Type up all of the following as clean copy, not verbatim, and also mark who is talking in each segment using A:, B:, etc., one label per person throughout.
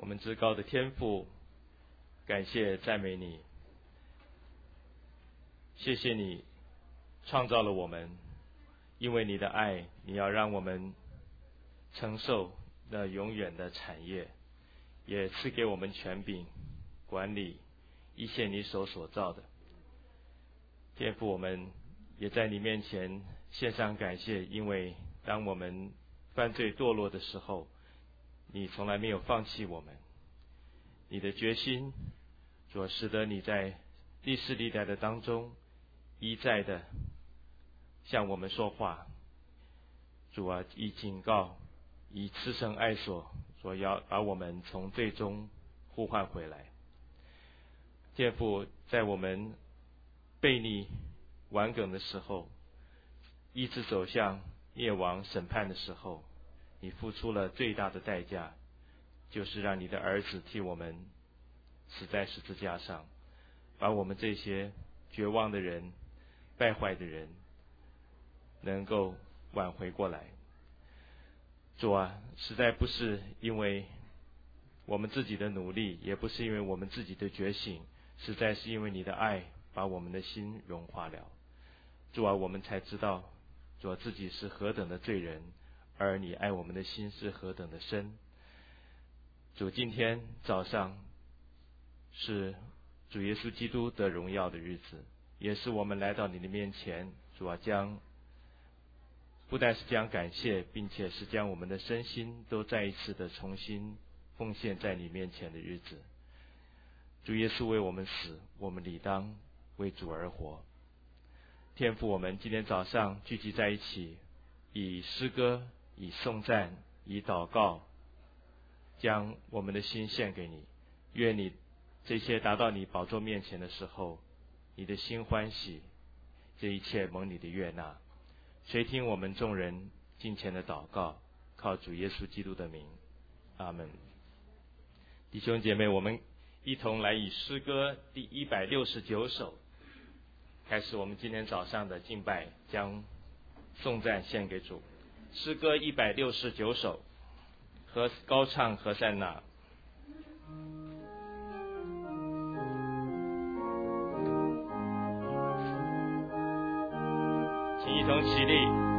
A: 我们至高的天父，感谢赞美你，谢谢你创造了我们，因为你的爱，你要让我们承受那永远的产业，也赐给我们权柄管理一切你所造的。天父，我们也在你面前献上感谢，因为当我们犯罪堕落的时候，你从来没有放弃我们。你的决心所使得你在历世历代的当中一再的向我们说话。主啊，以警告，以慈绳爱所要把我们从罪中呼唤回来。天父，在我们悖逆顽梗的时候，一直走向灭亡审判的时候，你付出了最大的代价，就是让你的儿子替我们死在十字架上，把我们这些绝望的人、败坏的人能够挽回过来。主啊，实在不是因为我们自己的努力，也不是因为我们自己的觉醒，实在是因为你的爱把我们的心融化了。主啊，我们才知道主啊，自己是何等的罪人，而你爱我们的心是何等的深。主，今天早上是主耶稣基督得荣耀的日子，也是我们来到你的面前，主啊，不但是将感谢，并且是将我们的身心都再一次的重新奉献在你面前的日子。主耶稣为我们死，我们理当为主而活。天父，我们今天早上聚集在一起，以诗歌、以颂赞、以祷告，将我们的心献给你。愿你这些达到你宝座面前的时候，你的心欢喜，这一切蒙你的悦纳。垂听我们众人敬虔的祷告，靠主耶稣基督的名，阿们。弟兄姐妹，我们一同来以诗歌第169首开始我们今天早上的敬拜，将颂赞献给主。诗歌169首，和高唱和散那。请一同起立。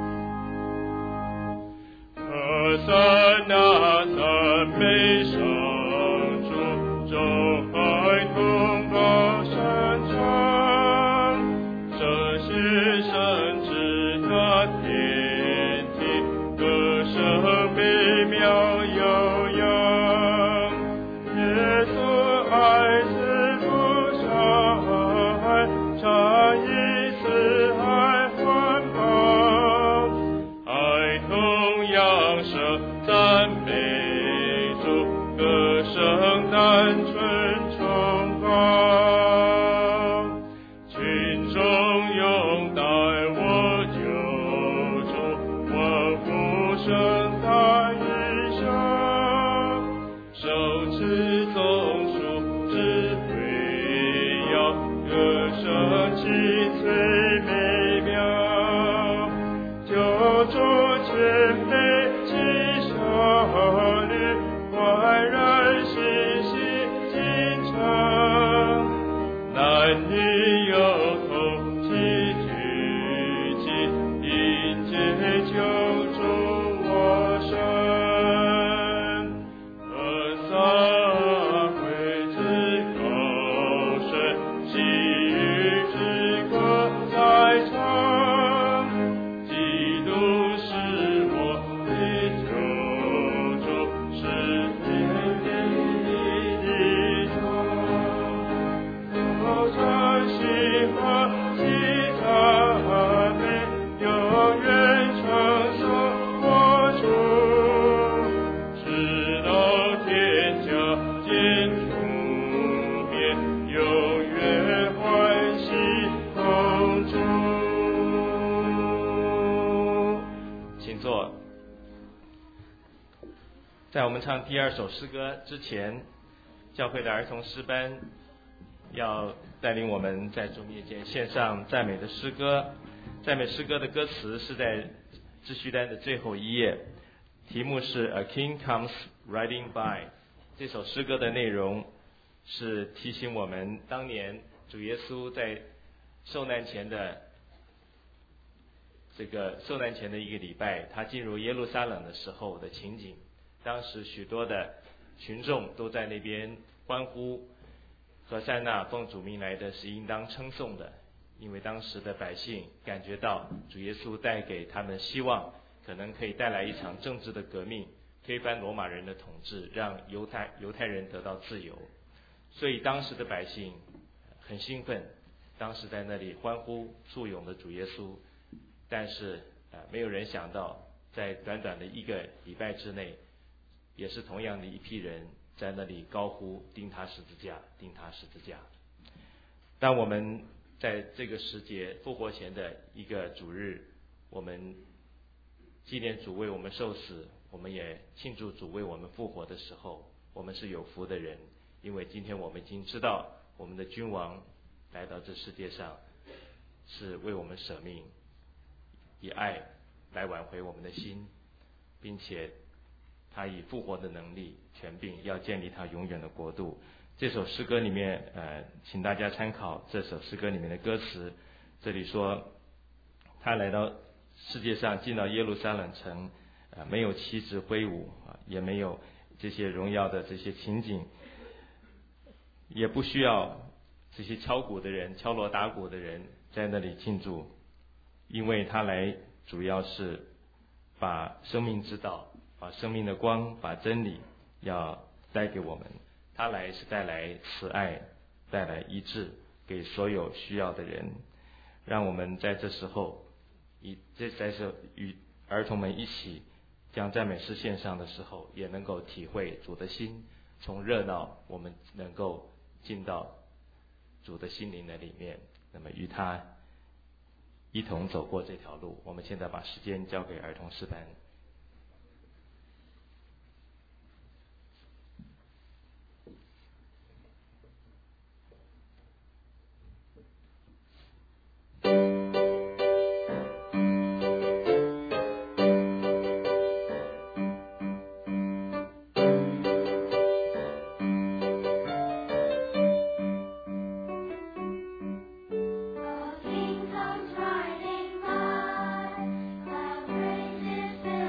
B: 和散那赞美上主，众孩同高山唱，这是神之大天庭，歌声美妙悠扬。耶稣爱是不伤害，差异是爱环保，爱同样生赞美主，歌声单纯崇高。群众拥戴我救主，我呼声他一声，手持总数智慧要，歌声清脆美妙。救主谦卑其效率，焕然信息进程，男女有同齐聚集，迎接救主我神。和撒会之高声，细雨之歌在唱，基督是我的救主，是天地的主。高唱喜欢其赞美，永远称颂我主，直到天下见主面，永远欢喜同住。
A: 请坐。在我们唱第二首诗歌之前，教会的儿童诗班要带领我们在主面前献上赞美的诗歌。赞美诗歌的歌词是在秩序单的最后一页，题目是 A King Comes Riding By。 这首诗歌的内容是提醒我们当年主耶稣在受难前的一个礼拜，他进入耶路撒冷的时候的情景。当时许多的群众都在那边欢呼，和塞纳奉主名来的是应当称颂的，因为当时的百姓感觉到主耶稣带给他们希望，可能可以带来一场政治的革命，推翻罗马人的统治，让犹太人得到自由。所以当时的百姓很兴奋，当时在那里欢呼簇拥的主耶稣。但是没有人想到，在短短的一个礼拜之内，也是同样的一批人在那里高呼钉他十字架，钉他十字架。当我们在这个时节复活前的一个主日，我们纪念主为我们受死，我们也庆祝主为我们复活的时候，我们是有福的人，因为今天我们已经知道我们的君王来到这世界上是为我们舍命，以爱来挽回我们的心，并且他以复活的能力权柄要建立他永远的国度。这首诗歌里面请大家参考这首诗歌里面的歌词，这里说他来到世界上，进到耶路撒冷城，没有旗帜挥舞，也没有这些荣耀的这些情景，也不需要这些敲锣打鼓的人在那里庆祝，因为他来主要是把生命之道，把生命的光，把真理要带给我们。他来是带来慈爱，带来医治给所有需要的人。让我们在这时候与儿童们一起将赞美诗献上的时候，也能够体会主的心，从热闹我们能够进到主的心灵的里面，那么与他一同走过这条路。我们现在把时间交给儿童诗班。
C: King comes riding by, the gracious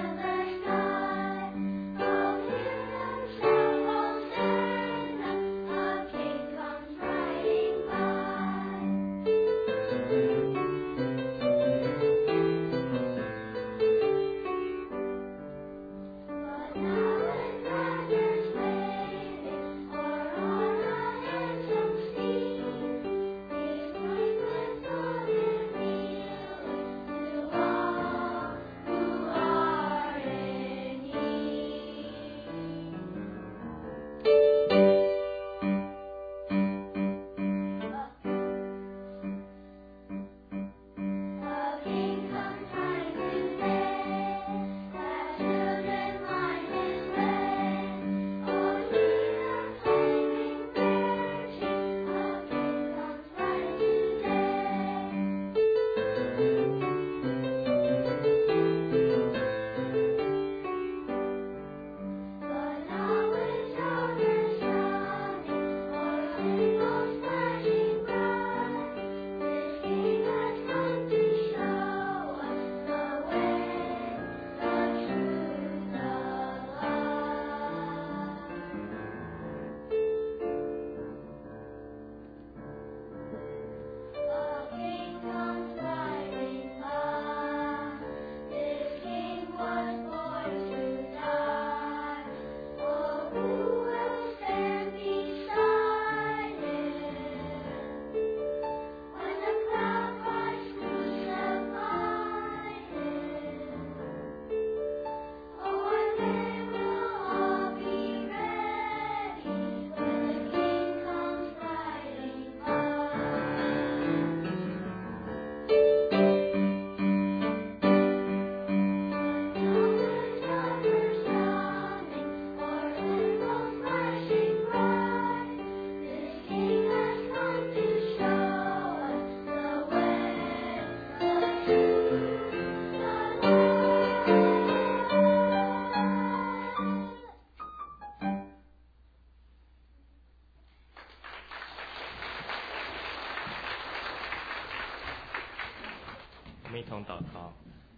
A: 们一同祷告。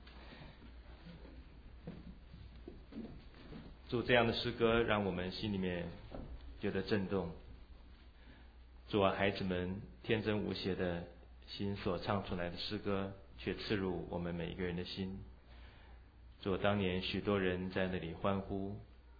A: 主，这样的诗歌让我们心里面觉得震动。主啊，孩子们天真无邪的心所唱出来的诗歌，却刺入我们每一个人的心。主，当年许多人在那里欢呼，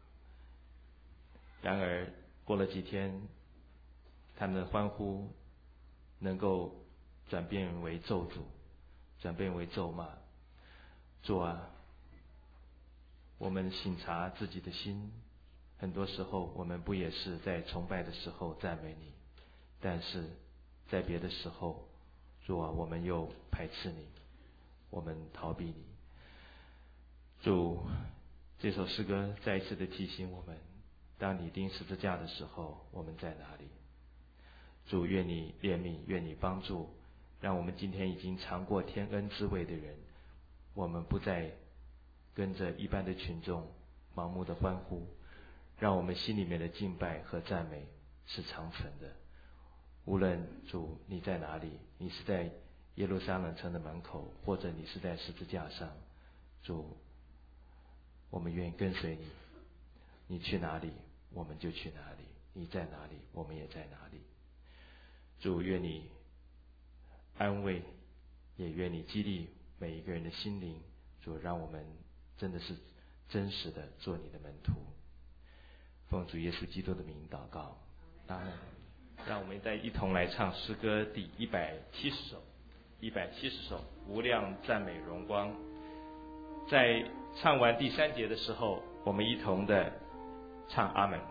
A: 然而过了几天，他们的欢呼能够转变为咒诅，转变为咒骂。主啊，我们省察自己的心，很多时候我们不也是在崇拜的时候赞美你，但是在别的时候，主啊，我们又排斥你，我们逃避你。主，这首诗歌再一次的提醒我们，当你钉十字架的时候，我们在哪里？主，愿你怜悯，愿你帮助，让我们今天已经尝过天恩滋味的人，我们不再跟着一般的群众盲目的欢呼，让我们心里面的敬拜和赞美是长存的。无论主你在哪里，你是在耶路撒冷城的门口，或者你是在十字架上，主，我们愿意跟随你，你去哪里我们就去哪里，你在哪里我们也在哪里。主，愿你安慰，也愿你激励每一个人的心灵。主，让我们真的是真实的做你的门徒。奉主耶稣基督的名祷告，阿门。让我们再一同来唱诗歌第170首，170首无量赞美荣光。在唱完第3节的时候，我们一同的唱阿门。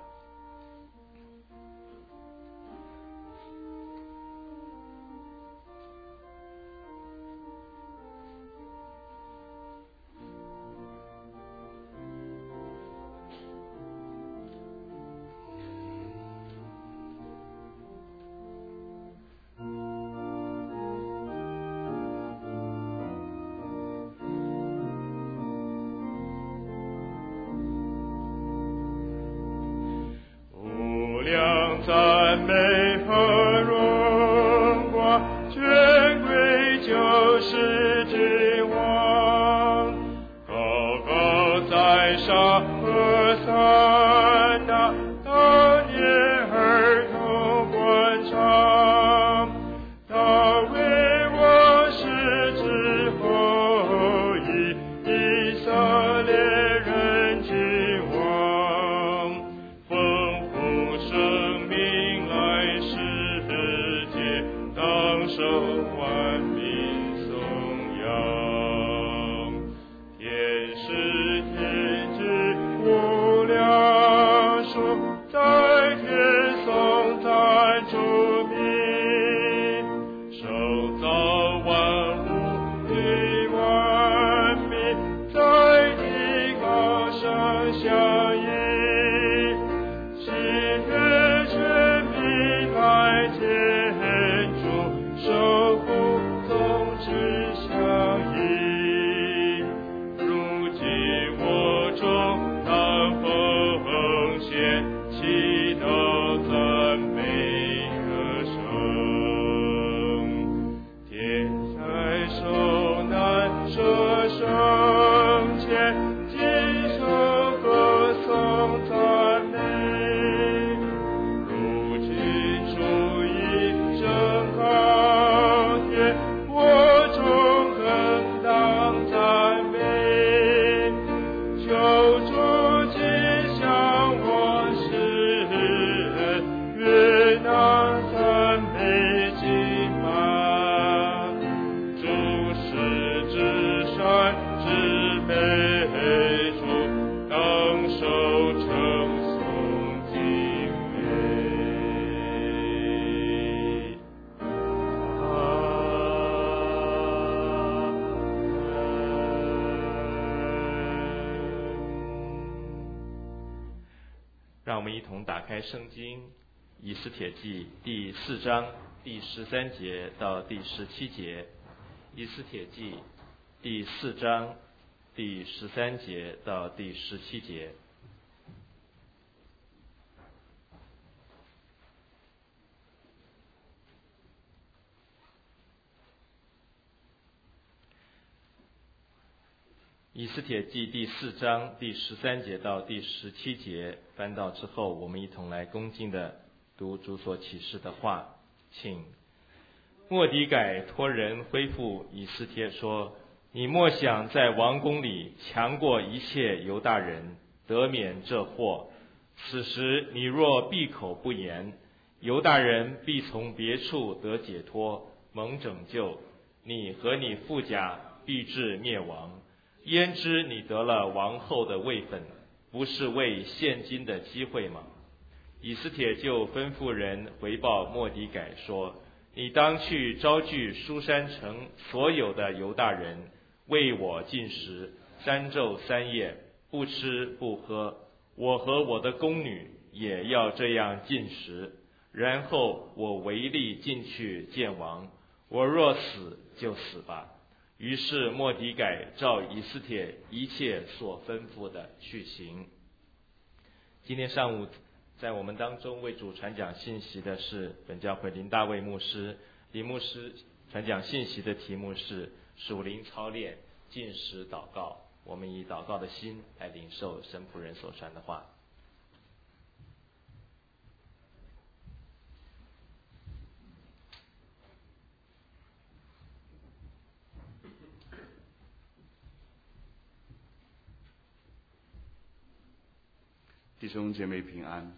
B: 赞美和荣光，权贵就是君王，高高在上和散大，当年儿童欢唱，大卫王室之后裔，以色列人君王，丰富生命来世界，当受万民颂扬。天使天之无量数，在天颂赞主名，受造万物与万民，在地高声响应，喜悦全民来见主，守护宗旨相依。如今我中当奉献，祈祷赞美歌声。天在受难舍生前，今生歌颂赞美。如今主已升高天，我中更当赞美。求主纪向我施恩，悦纳赞美敬拜。主是至善至美主，当受称颂敬畏。
A: 让我们一同打开圣经以斯帖记第4章第13节到第17节。以斯帖记第4章第13节到第17节。 以斯帖记第4章第13节到第17节翻到之后，我们一同来恭敬的读主所启示的话。请末底改托人恢复以斯帖说：你莫想在王宫里强过一切犹大人，得免这祸。此时你若闭口不言，犹大人必从别处得解脱，蒙拯救，你和你父家必至灭亡。焉知你得了王后的位分，不是为现今的机会吗？以斯帖就吩咐人回报末底改说：你当去招聚书珊城所有的犹大人，为我进食3昼3夜，不吃不喝。我和我的宫女也要这样进食，然后我唯力进去见王。我若死就死吧。于是末底改照以斯帖一切所吩咐的去行。今天上午在我们当中为主传讲信息的是本教会林大卫牧师。林牧师传讲信息的题目是属灵操练禁食祷告。我们以祷告的心来领受神仆人所传的话。
C: 弟兄姐妹平安。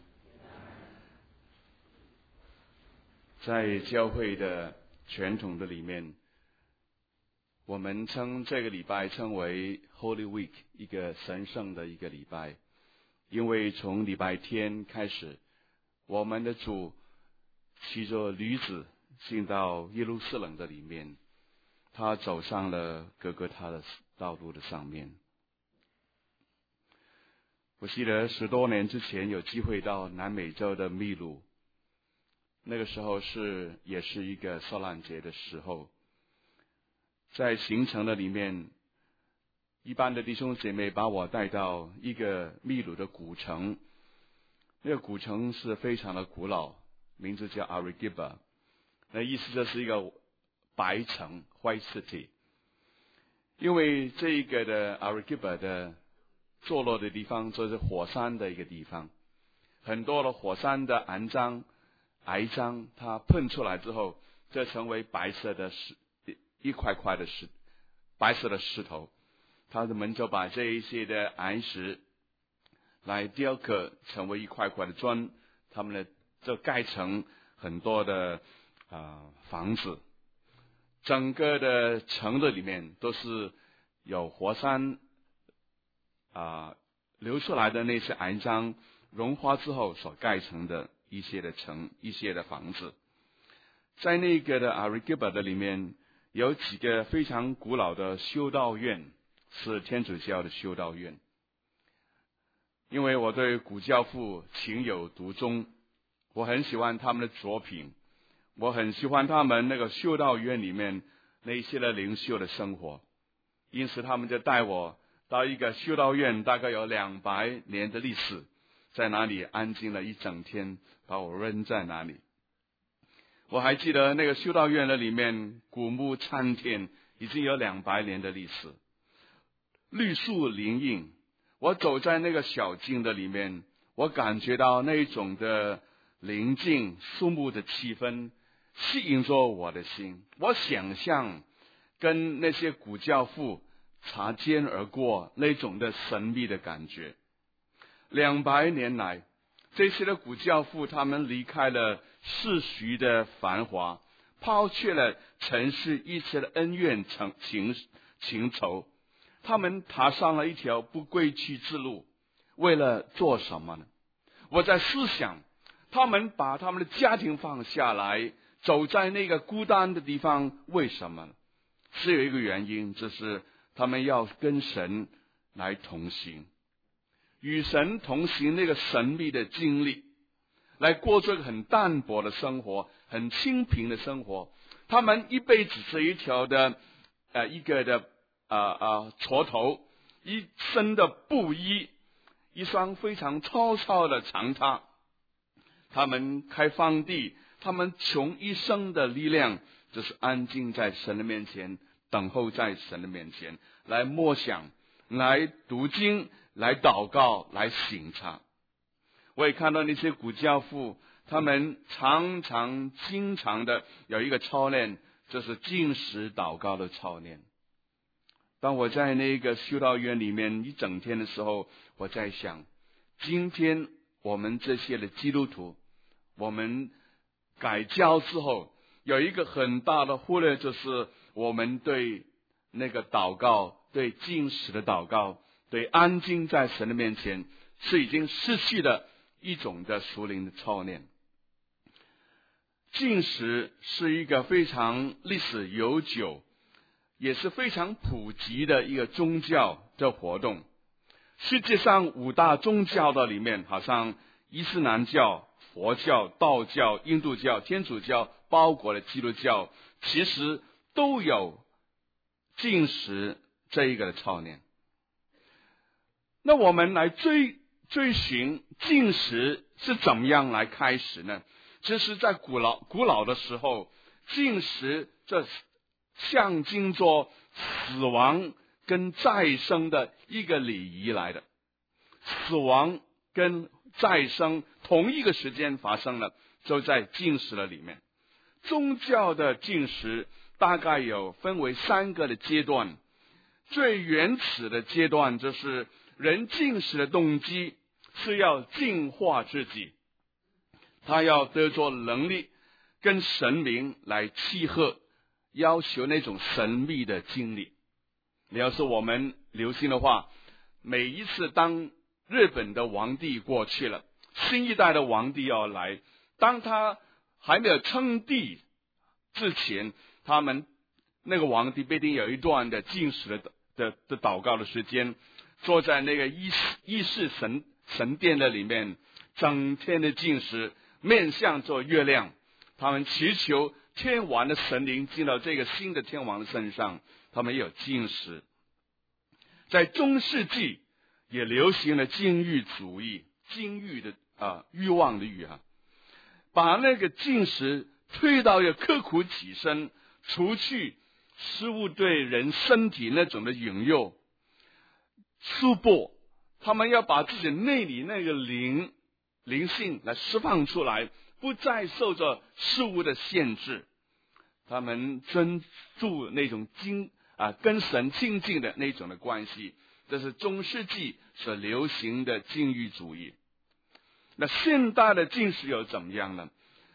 C: 在教会的传统的里面，我们称这个礼拜称为 Holy Week， 一个神圣的一个礼拜。因为从礼拜天开始，我们的主骑着驴子进到耶路撒冷的里面，他走上了各个他的道路的上面。我记得10多年之前有机会到南美洲的秘鲁，那个时候也是一个受难节的时候。在行程的里面，一般的弟兄姐妹把我带到一个秘鲁的古城，那个古城是非常的古老，名字叫 Arequipa， 那意思就是一个白城 White City。 因为这一个的 Arequipa 的坐落的地方就是火山的一个地方，很多的火山的岩浆它喷出来之后，这成为白色的一块块的白色的石头，他们就把这一些的岩石来雕刻成为一块块的砖，他们呢就盖成很多的房子。整个的城的里面都是有火山流出来的那些岩浆融化之后所盖成的一些的城，一些的房子。在那个的 Arequipa 的里面有几个非常古老的修道院，是天主教的修道院。因为我对古教父情有独钟，我很喜欢他们的作品，我很喜欢他们那个修道院里面那一些的灵修的生活，因此他们就带我到一个修道院，大概有200年的历史，在那里安静了一整天，把我扔在那里。我还记得那个修道院的里面古木参天，已经有200年的历史，绿树林荫。我走在那个小径的里面，我感觉到那种的宁静肃穆的气氛吸引着我的心。我想象跟那些古教父擦肩而过那种的神秘的感觉。200年来，这些的古教父他们离开了世俗的繁华，抛却了尘世一切的恩怨情仇，他们踏上了一条不归去之路。为了做什么呢？我在思想，他们把他们的家庭放下来，走在那个孤单的地方，为什么呢？是有一个原因，就是他们要跟神来同行，与神同行那个神秘的经历，来过这个很淡薄的生活，很清贫的生活。他们一辈子是一条的一个的锄头，一身的布衣，一双非常粗糙的长榻。他们开荒地，他们穷一生的力量就是安静在神的面前，等候在神的面前，来默想， 来读经、来祷告、来省察。我也看到那些古教父，他们经常的有一个操练，就是禁食祷告的操练。当我在那个修道院里面一整天的时候，我在想，今天我们这些的基督徒，我们改教之后，有一个很大的忽略，就是我们对那个祷告，对禁食的祷告，对安静在神的面前，是已经失去了一种的属灵的操练。禁食是一个非常历史悠久，也是非常普及的一个宗教的活动。世界上5大宗教的里面，好像伊斯兰教、佛教、道教、印度教、天主教，包括了基督教，其实都有禁食这一个的操练。那我们来追寻禁食是怎么样来开始呢？这是在古老的时候，禁食这象征着死亡跟再生的一个礼仪来的。死亡跟再生同一个时间发生了，就在禁食的里面。宗教的禁食大概有分为3个的阶段。最原始的阶段就是人禁食的动机是要净化自己，他要得着能力跟神明来契合，要求那种神秘的经历。你要是我们留心的话，每一次当日本的皇帝过去了，新一代的皇帝要来，当他还没有称帝之前，他们那个皇帝必定有一段的禁食的祷告的时间，坐在那个议事神殿的里面，整天的禁食，面向着月亮，他们祈求天王的神灵进到这个新的天王的身上，他们也有禁食。在中世纪也流行了禁欲主义，禁欲的欲望的欲把那个禁食推到一个刻苦己身，除去食物对人身体那种的引诱，束缚他们要把自己内里那个灵性来释放出来，不再受着事物的限制。他们专注那种跟神亲近的那种的关系，这是中世纪所流行的禁欲主义。那现代的禁食又怎么样呢？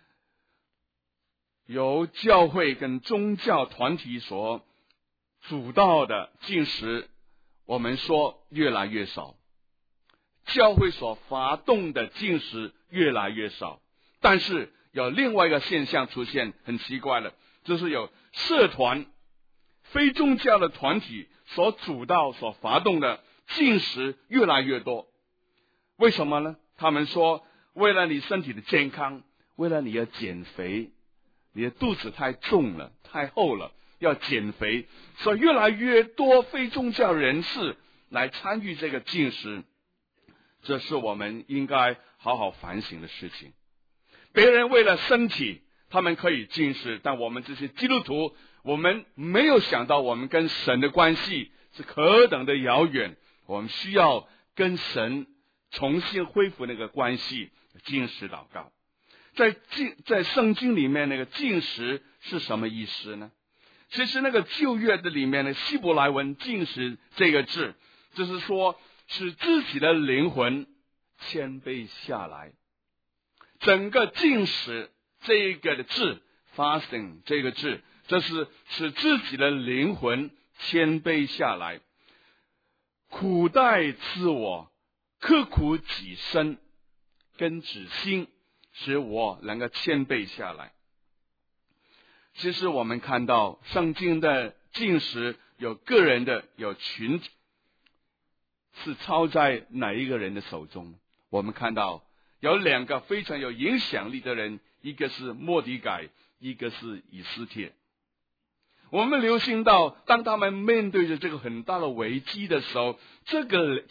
C: 由教会跟宗教团体所主导的禁食，我们说越来越少，教会所发动的禁食越来越少。但是有另外一个现象出现，很奇怪了，就是有社团非宗教的团体所主导所发动的禁食越来越多。为什么呢？他们说为了你身体的健康，为了你要减肥，你的肚子太重了太厚了，要减肥，所以越来越多非宗教人士来参与这个禁食。这是我们应该好好反省的事情。别人为了身体他们可以禁食，但我们这些基督徒，我们没有想到我们跟神的关系是何等的遥远，我们需要跟神重新恢复那个关系，禁食祷告。在圣经里面，那个禁食是什么意思呢？其实那个旧约的里面的希伯来文禁食这个字，就是说使自己的灵魂谦卑下来。整个禁食这个的字 fasting 这个字，这是使自己的灵魂谦卑下来，苦待自我，刻苦己身跟己心，使我能够谦卑下来。其实我们看到圣经的禁食有个人的，有群体，是操在哪一个人的手中？我们看到有2个非常有影响力的人，一个是末底改，一个是以斯帖。我们留心到，当他们面对着这个很大的危机的时候，这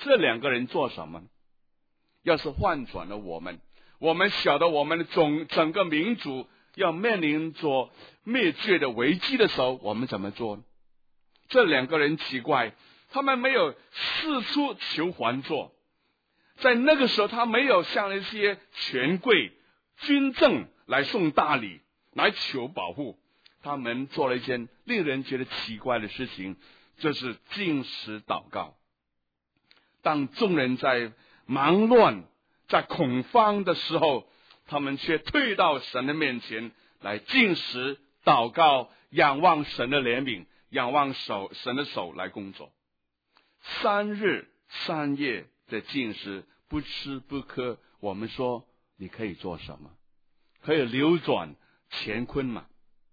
C: 2个人做什么？要是换转了我们晓得我们的整个民族要面临着灭绝的危机的时候，我们怎么做呢？这2个人奇怪， 他们没有四处求还作。在那个时候，他没有向那些权贵、军政来送大礼，来求保护。他们做了一件令人觉得奇怪的事情，就是禁食祷告。当众人在忙乱、在恐慌的时候，他们却退到神的面前来禁食祷告，仰望神的怜悯，仰望神的手来工作。3日3夜的禁食，不吃不喝，我们说你可以做什么？可以流转乾坤吗？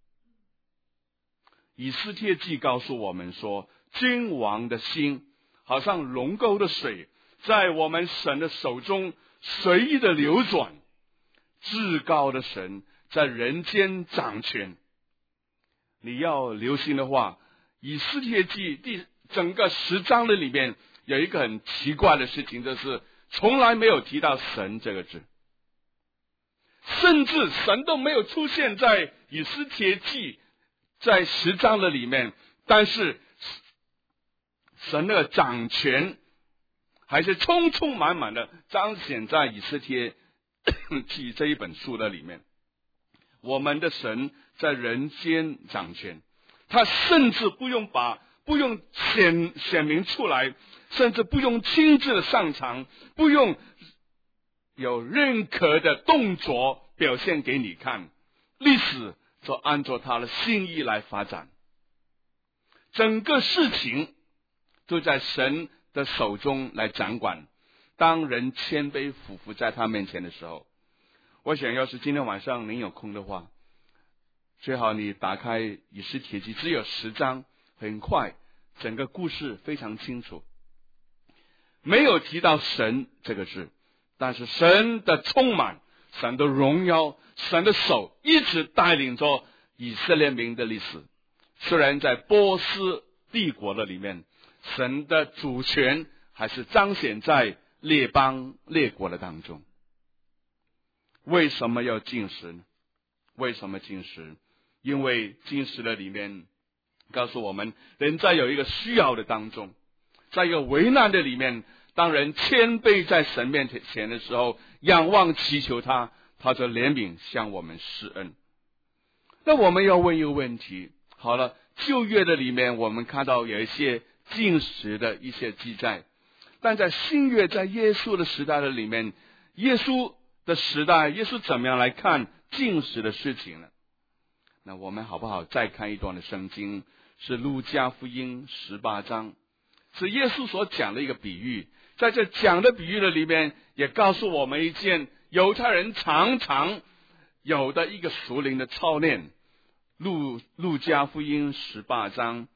C: 以斯帖记告诉我们说，君王的心好像龙沟的水，在我们神的手中随意的流转。至高的神在人间掌权。你要留心的话，以斯帖记整个10章的里面有一个很奇怪的事情，就是从来没有提到神这个字，甚至神都没有出现在以斯帖记在10章的里面，但是神的掌权还是充满满的彰显在以斯帖记这一本书的里面。我们的神在人间掌权，他甚至不用显明出来，甚至不用亲自的上场，不用有任何的动作表现给你看，历史就按照他的心意来发展。整个事情都在神的手中来掌管。当人谦卑俯伏在他面前的时候，我想要是今天晚上您有空的话，最好你打开以斯帖记，只有10章，很快整个故事非常清楚，没有提到神这个字，但是神的充满，神的荣耀，神的手一直带领着以色列民的历史。虽然在波斯帝国的里面，神的主权还是彰显在列邦列国的当中。为什么要禁食呢？为什么禁食？因为禁食的里面告诉我们，人在有一个需要的当中，在一个危难的里面，当人谦卑在神面前的时候，仰望祈求他，他就怜悯向我们施恩。那我们要问一个问题，好了，旧约的里面我们看到有一些禁食的一些记载，但在新约，在耶稣的时代的里面，耶稣的时代，耶稣怎么样来看禁食的事情呢？那我们好不好再看一段的圣经，是路加福音18章，是耶稣所讲的一个比喻。在这讲的比喻的里面，也告诉我们一件犹太人常常有的一个属灵的操练。路加福音18章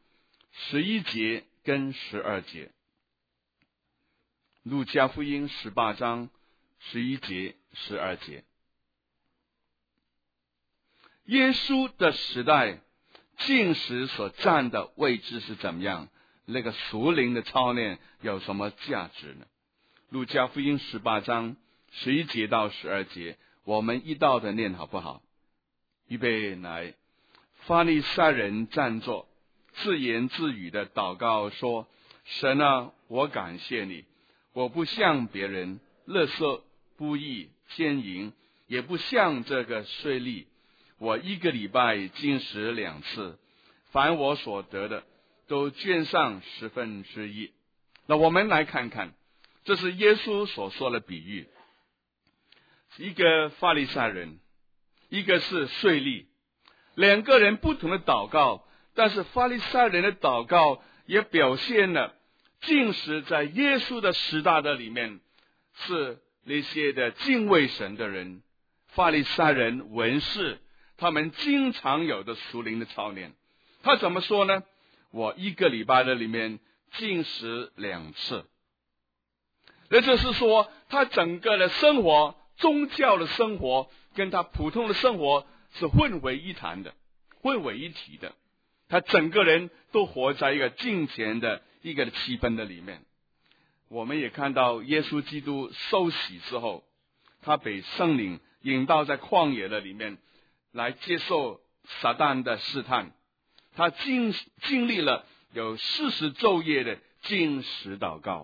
C: 11节跟12节，路加福音18章11节12节。耶稣的时代禁食所占的位置是怎么样？那个属灵的操练有什么价值呢？路加福音18章11节到12节，我们一道的念好不好？预备来。法利赛人站着，自言自语的祷告说：神啊，我感谢你，我不像别人勒索、不义、奸淫，也不像这个税吏。我1个礼拜禁食2次，凡我所得的都捐上1/10。那我们来看看，这是耶稣所说的比喻。一个法利赛人，一个是税吏，两个人不同的祷告，但是法利赛人的祷告也表现了禁食在耶稣的时代的里面是那些的敬畏神的人，法利赛人、文士，他们经常有的属灵的操练。他怎么说呢？我1个礼拜的里面禁食2次。那就是说，他整个的生活，宗教的生活跟他普通的生活是混为一谈的，混为一体的。他整个人都活在一个敬虔的一个气氛的里面。我们也看到耶稣基督受洗之后，他被圣灵引导在旷野的里面来接受撒旦的试探。他经历了有40昼夜的禁食祷告。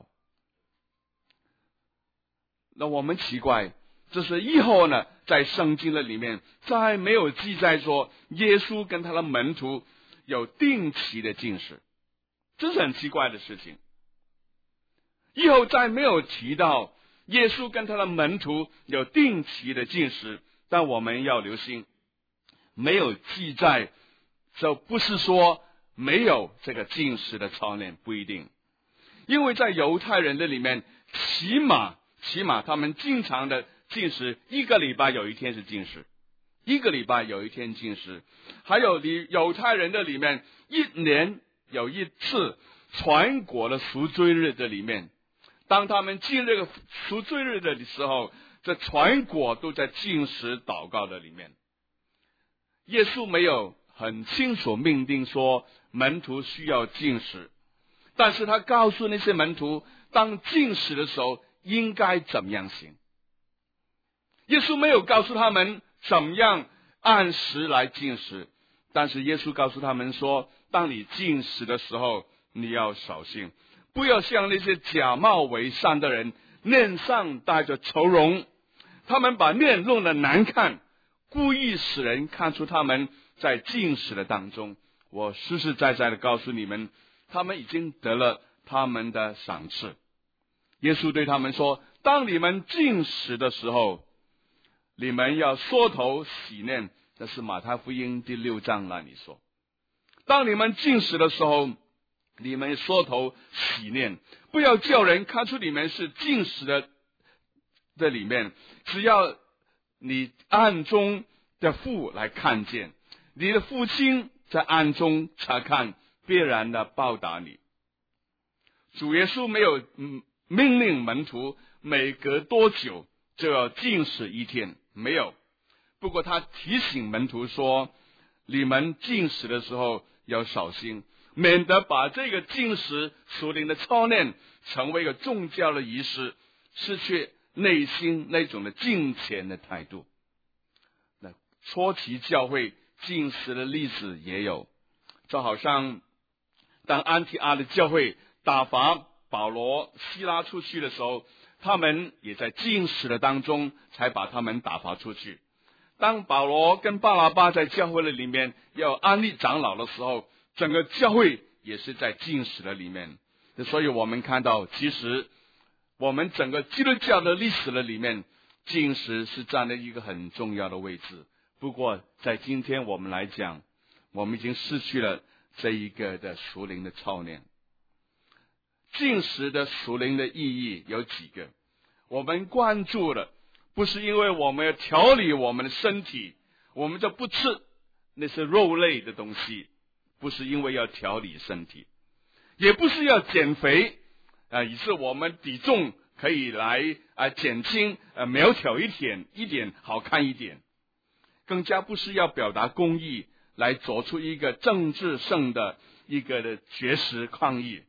C: 那我们奇怪，这是以后呢，在圣经的里面再没有记载说耶稣跟他的门徒有定期的禁食，这是很奇怪的事情。以后再没有提到耶稣跟他的门徒有定期的禁食，但我们要留心，没有记载，这不是说没有这个禁食的操练，不一定。因为在犹太人的里面，起码他们经常的禁食，一个礼拜有一天是禁食，一个礼拜有一天禁食。还有犹太人的里面，一年有一次全国的赎罪日的里面，当他们进这个赎罪日的时候，这全国都在禁食祷告的里面。耶稣没有很清楚命定说门徒需要禁食，但是他告诉那些门徒，当禁食的时候应该怎么样行。耶稣没有告诉他们怎么样按时来禁食，但是耶稣告诉他们说，当你禁食的时候，你要小心，不要像那些假冒为善的人，面上带着愁容，他们把面弄得难看，故意使人看出他们在禁食的当中。我实实在在的告诉你们，他们已经得了他们的赏赐。耶稣对他们说，当你们禁食的时候，你们要缩头洗面，这是马太福音第6章那里说。当你们禁食的时候，你们缩头洗面，不要叫人看出你们是禁食的里面，只要你暗中的父来看见，你的父亲在暗中查看，必然的报答你。主耶稣没有命令门徒每隔多久就要禁食一天，没有。不过他提醒门徒说，你们禁食的时候要小心，免得把这个禁食属灵的操练成为一个宗教的仪式，失去内心那种的敬虔的态度。那初期教会禁食的例子也有，就好像当安提阿的教会打发保罗西拉出去的时候，他们也在禁食的当中才把他们打发出去。当保罗跟巴拿巴在教会的里面要安立长老的时候，整个教会也是在禁食的里面。所以我们看到，其实我们整个基督教的历史的里面，禁食是占了一个很重要的位置。不过在今天我们来讲，我们已经失去了这一个的属灵的操练。禁食的属灵的意义有几个，我们关注了，不是因为我们要调理我们的身体，我们就不吃那些肉类的东西，不是因为要调理身体，也不是要减肥以致我们体重可以来减轻苗条一点好看一点，更加不是要表达公义来做出一个政治性的一个的绝食抗议。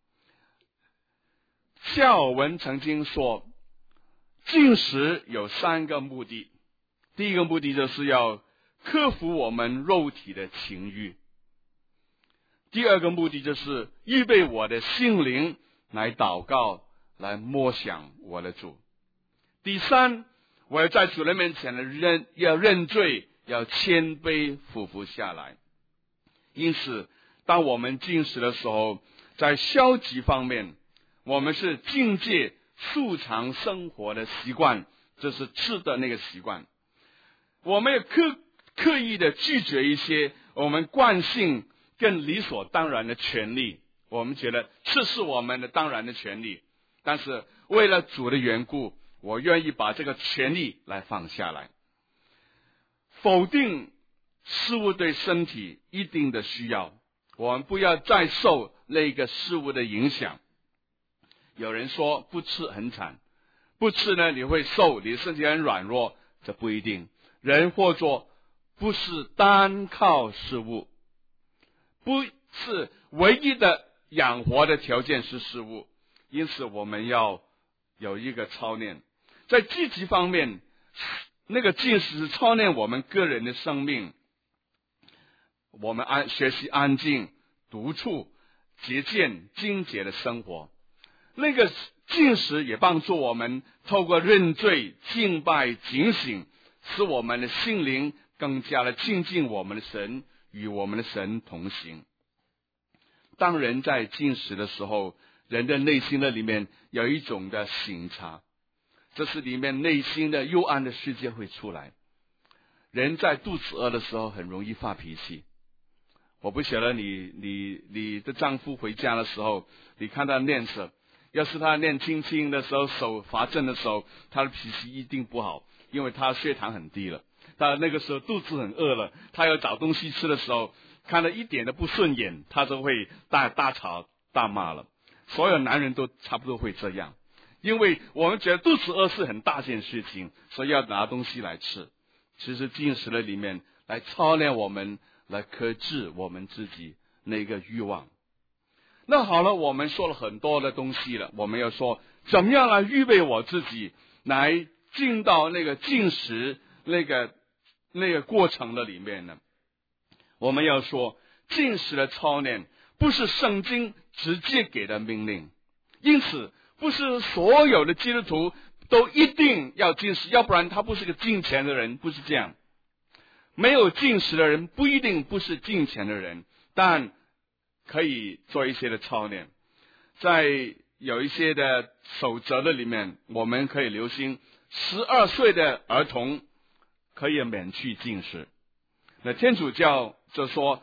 C: 夏尔文曾经说，禁食有3个目的。第一个目的就是要克服我们肉体的情欲，第二个目的就是预备我的心灵来祷告，来默想我的主。第三，我要在主的面前要认罪，要谦卑俯伏下来。因此当我们禁食的时候，在消极方面，我们是境界素常生活的习惯，这是吃的那个习惯。我们也刻意的拒绝一些我们惯性更理所当然的权利，我们觉得这是我们的当然的权利，但是为了主的缘故，我愿意把这个权利来放下来。否定事物对身体一定的需要，我们不要再受那个事物的影响。有人说不吃很惨，不吃呢你会瘦，你身体很软弱，这不一定。人或者不是单靠食物，不是唯一的养活的条件是食物，因此我们要有一个操练。在积极方面，那个禁食是操练我们个人的生命，我们学习安静独处， 节俭精简的生活。那个禁食也帮助我们透过认罪、敬拜、警醒，使我们的心灵更加的亲近我们的神，与我们的神同行。当人在禁食的时候，人的内心的里面有一种的省察，这是里面内心的幽暗的世界会出来。人在肚子饿的时候很容易发脾气。我不晓得你的丈夫回家的时候，你看他脸色，要是他脸轻轻的时候，手发震的时候，他的脾气一定不好，因为他血糖很低了。他那个时候肚子很饿了，他要找东西吃的时候，看了一点都不顺眼，他就会大吵大骂了。所有男人都差不多会这样，因为我们觉得肚子饿是很大件事情，所以要拿东西来吃。其实禁食的里面来操练我们，来克制我们自己那个欲望。那好了，我们说了很多的东西了，我们要说怎么样来预备我自己来进到那个禁食那个过程的里面呢？我们要说禁食的操练不是圣经直接给的命令，因此不是所有的基督徒都一定要禁食，要不然他不是个敬虔的人，不是这样。没有禁食的人不一定不是敬虔的人，但可以做一些的操练。在有一些的守则的里面，我们可以留心12岁的儿童可以免去禁食。那天主教就说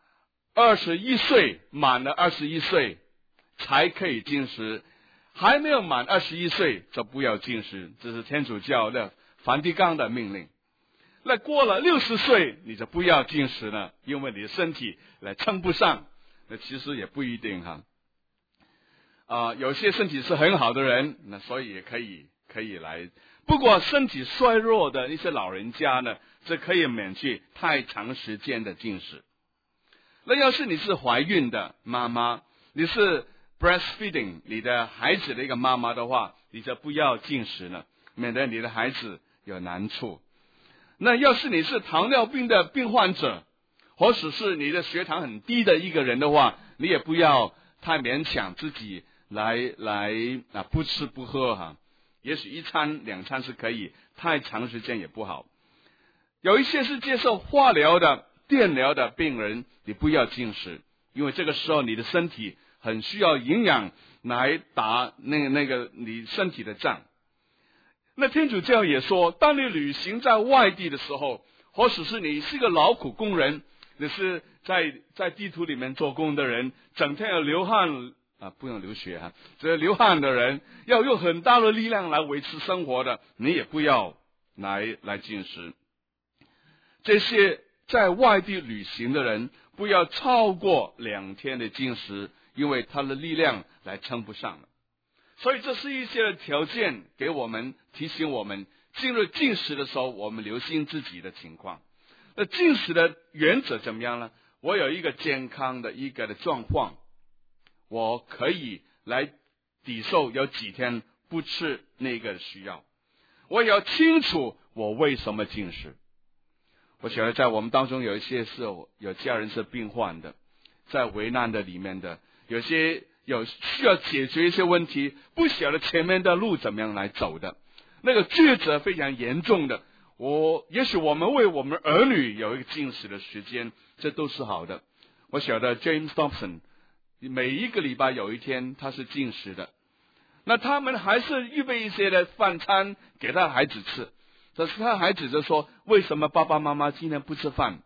C: 21岁满了21岁才可以禁食，还没有满21岁就不要禁食，这是天主教的梵蒂冈的命令。那过了60岁你就不要禁食了，因为你的身体来称不上。那其实也不一定哈。有些身体是很好的人，那所以也可以来。不过身体衰弱的一些老人家呢，这可以免去太长时间的禁食。那要是你是怀孕的妈妈，你是 breastfeeding 你的孩子的一个妈妈的话，你就不要禁食了，免得你的孩子有难处。那要是你是糖尿病的病患者，或者是你的血糖很低的一个人的话，你也不要太勉强自己来不吃不喝哈。也许1餐2餐是可以，太长时间也不好。有一些是接受化疗的、电疗的病人，你不要禁食，因为这个时候你的身体很需要营养来打那个你身体的仗。那天主教也说，当你旅行在外地的时候，或者是你是个劳苦工人，你是在地图里面做工的人，整天要流汗不用流血这流汗的人要用很大的力量来维持生活的，你也不要来禁食。这些在外地旅行的人不要超过2天的禁食，因为他的力量来称不上了。所以这是一些条件给我们提醒我们进入禁食的时候，我们留心自己的情况。那禁食的原则怎么样呢？我有一个健康的一个的状况，我可以来抵受有几天不吃那个需要。我也要清楚我为什么禁食。我晓得在我们当中有一些是有家人是病患的，在危难的里面的，有些有需要解决一些问题，不晓得前面的路怎么样来走的，那个抉择非常严重的。也许我们为我们儿女有一个禁食的时间，这都是好的。我晓得 James Dobson 每一个礼拜有一天他是禁食的，那他们还是预备一些的饭餐给他孩子吃。可是他孩子就说，为什么爸爸妈妈今天不吃饭？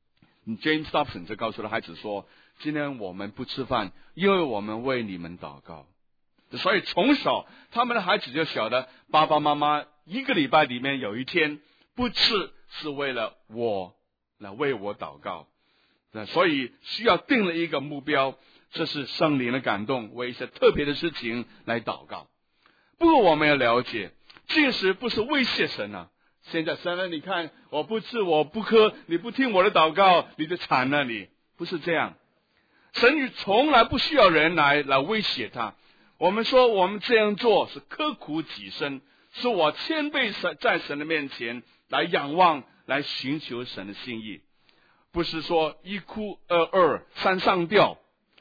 C: James Dobson 就告诉他孩子说，今天我们不吃饭，因为我们为你们祷告。所以从小他们的孩子就晓得，爸爸妈妈一个礼拜里面有一天不吃是为了我来为我祷告。所以需要定了一个目标，这是圣灵的感动，为一些特别的事情来祷告。不过我们要了解，禁食不是威胁神啊。现在神啊，你看我不吃我不喝，你不听我的祷告，你就惨了，你不是这样。神从来不需要人来威胁他。我们说我们这样做是刻苦己身，是我谦卑在神的面前来仰望，来寻求神的心意。不是说一哭二上吊，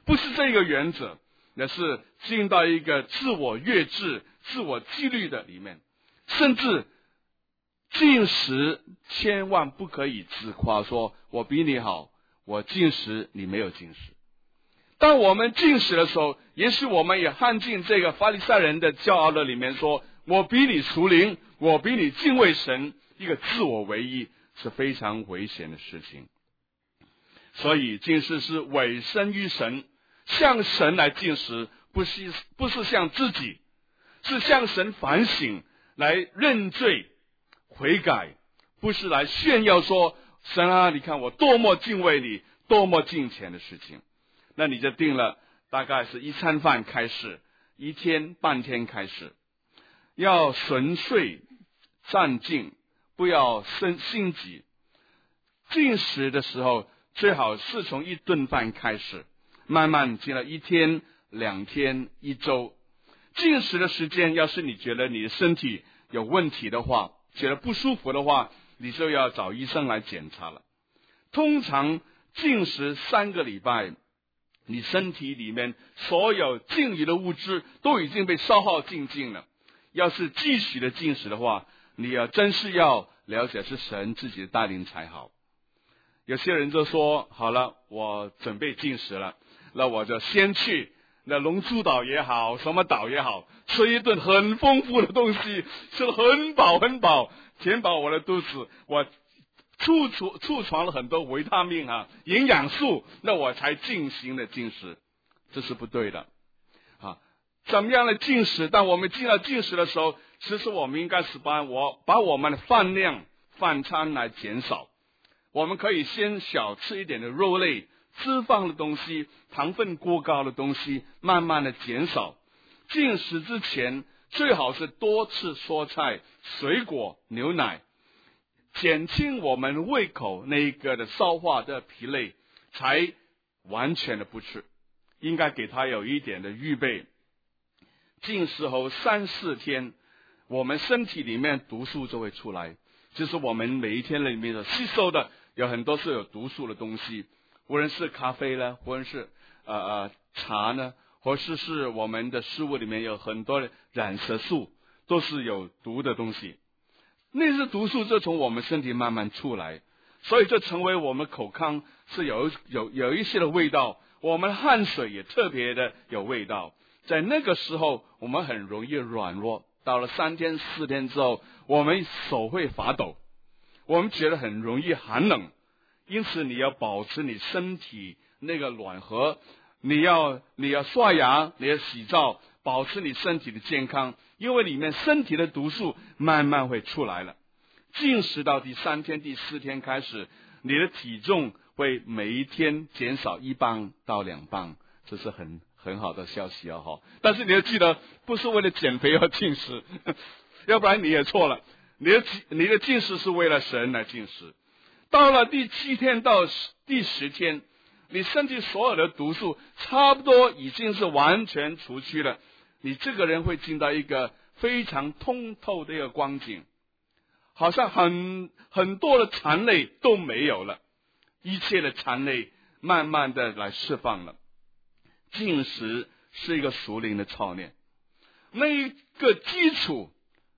C: 不是这个原则，而是进到一个自我约制、自我纪律的里面。甚至进食千万不可以自夸说我比你好，我进食你没有进食。当我们进食的时候，也许我们也陷进这个法利赛人的骄傲的里面，说我比你属灵，我比你敬畏神，一个自我为意，是非常危险的事情。所以进食是委身于神，向神来进食，不是向自己，是向神反省，来认罪悔改，不是来炫耀说神啊，你看我多么敬畏你，多么敬虔的事情。那你就定了，大概是一餐饭开始，一天半天开始，要纯粹战静，不要心急。进食的时候最好是从一顿饭开始，慢慢进了一天、2天、1周。进食的时间，要是你觉得你的身体有问题的话，觉得不舒服的话，你就要找医生来检查了。通常进食3个礼拜，你身体里面所有净余的物质都已经被消耗尽了。要是继续的进食的话，你真是要了解是神自己的带领才好。有些人就说好了，我准备进食了，那我就先去那龙珠岛也好，什么岛也好，吃一顿很丰富的东西，吃得很饱很饱，填饱我的肚子，我储藏了很多维他命营养素，那我才进行了进食。这是不对的怎么样的进食？当我们进了进食的时候，其实我们应该是把我们的饭餐来减少。我们可以先小吃一点的肉类，脂肪的东西，糖分过高的东西，慢慢的减少。进食之前最好是多吃蔬菜、水果、牛奶，减轻我们胃口那一个的消化的疲累，才完全的不吃。应该给他有一点的预备。进食后3-4天，我们身体里面毒素就会出来，就是我们每一天里面的吸收的有很多是有毒素的东西，无论是咖啡呢，无论是茶呢，或是我们的食物里面有很多的染色素，都是有毒的东西。那些毒素就从我们身体慢慢出来，所以就成为我们口腔是有一些的味道，我们汗水也特别的有味道。在那个时候我们很容易软弱，到了3天4天之后，我们手会发抖，我们觉得很容易寒冷。因此你要保持你身体那个暖和，你要刷牙，你要洗澡，保持你身体的健康，因为里面身体的毒素慢慢会出来了。进食到第3天第4天开始，你的体重会每一天减少1磅到2磅，这是很好的消息但是你要记得，不是为了减肥要进食，要不然你也错了。你的进食是为了神来进食。到了第7天到第10天，你身体所有的毒素差不多已经是完全除去了，你这个人会进到一个非常通透的一个光景，好像很多的残累都没有了，一切的残累慢慢的来释放了。进食是一个属灵的操练，那一个基础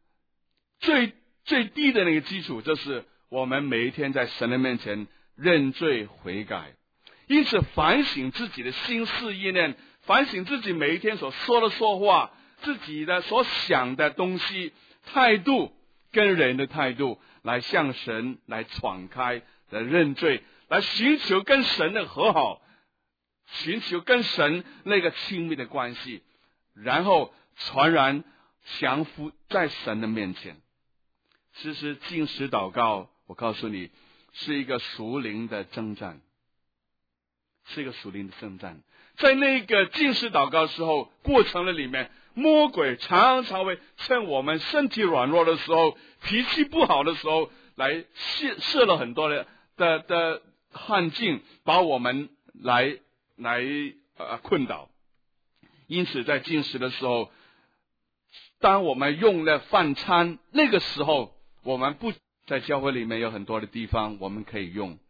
C: 最低的那个基础，就是我们每一天在神的面前认罪悔改。因此反省自己的心思意念，反省自己每一天所说的说话，自己的所想的东西，态度跟人的态度，来向神来敞开，来认罪，来寻求跟神的和好，寻求跟神那个亲密的关系，然后传然降服在神的面前。其实进食祷告，我告诉你，是一个属灵的征战，是一个属灵的征战。在那个进食祷告的时候，过程的里面，魔鬼常常会趁我们身体软弱的时候，脾气不好的时候，来设了很多的陷阱，把我们来困倒。因此在进食的时候，当我们用了饭餐，那个时候我们不在教会里面有很多的地方我们可以用，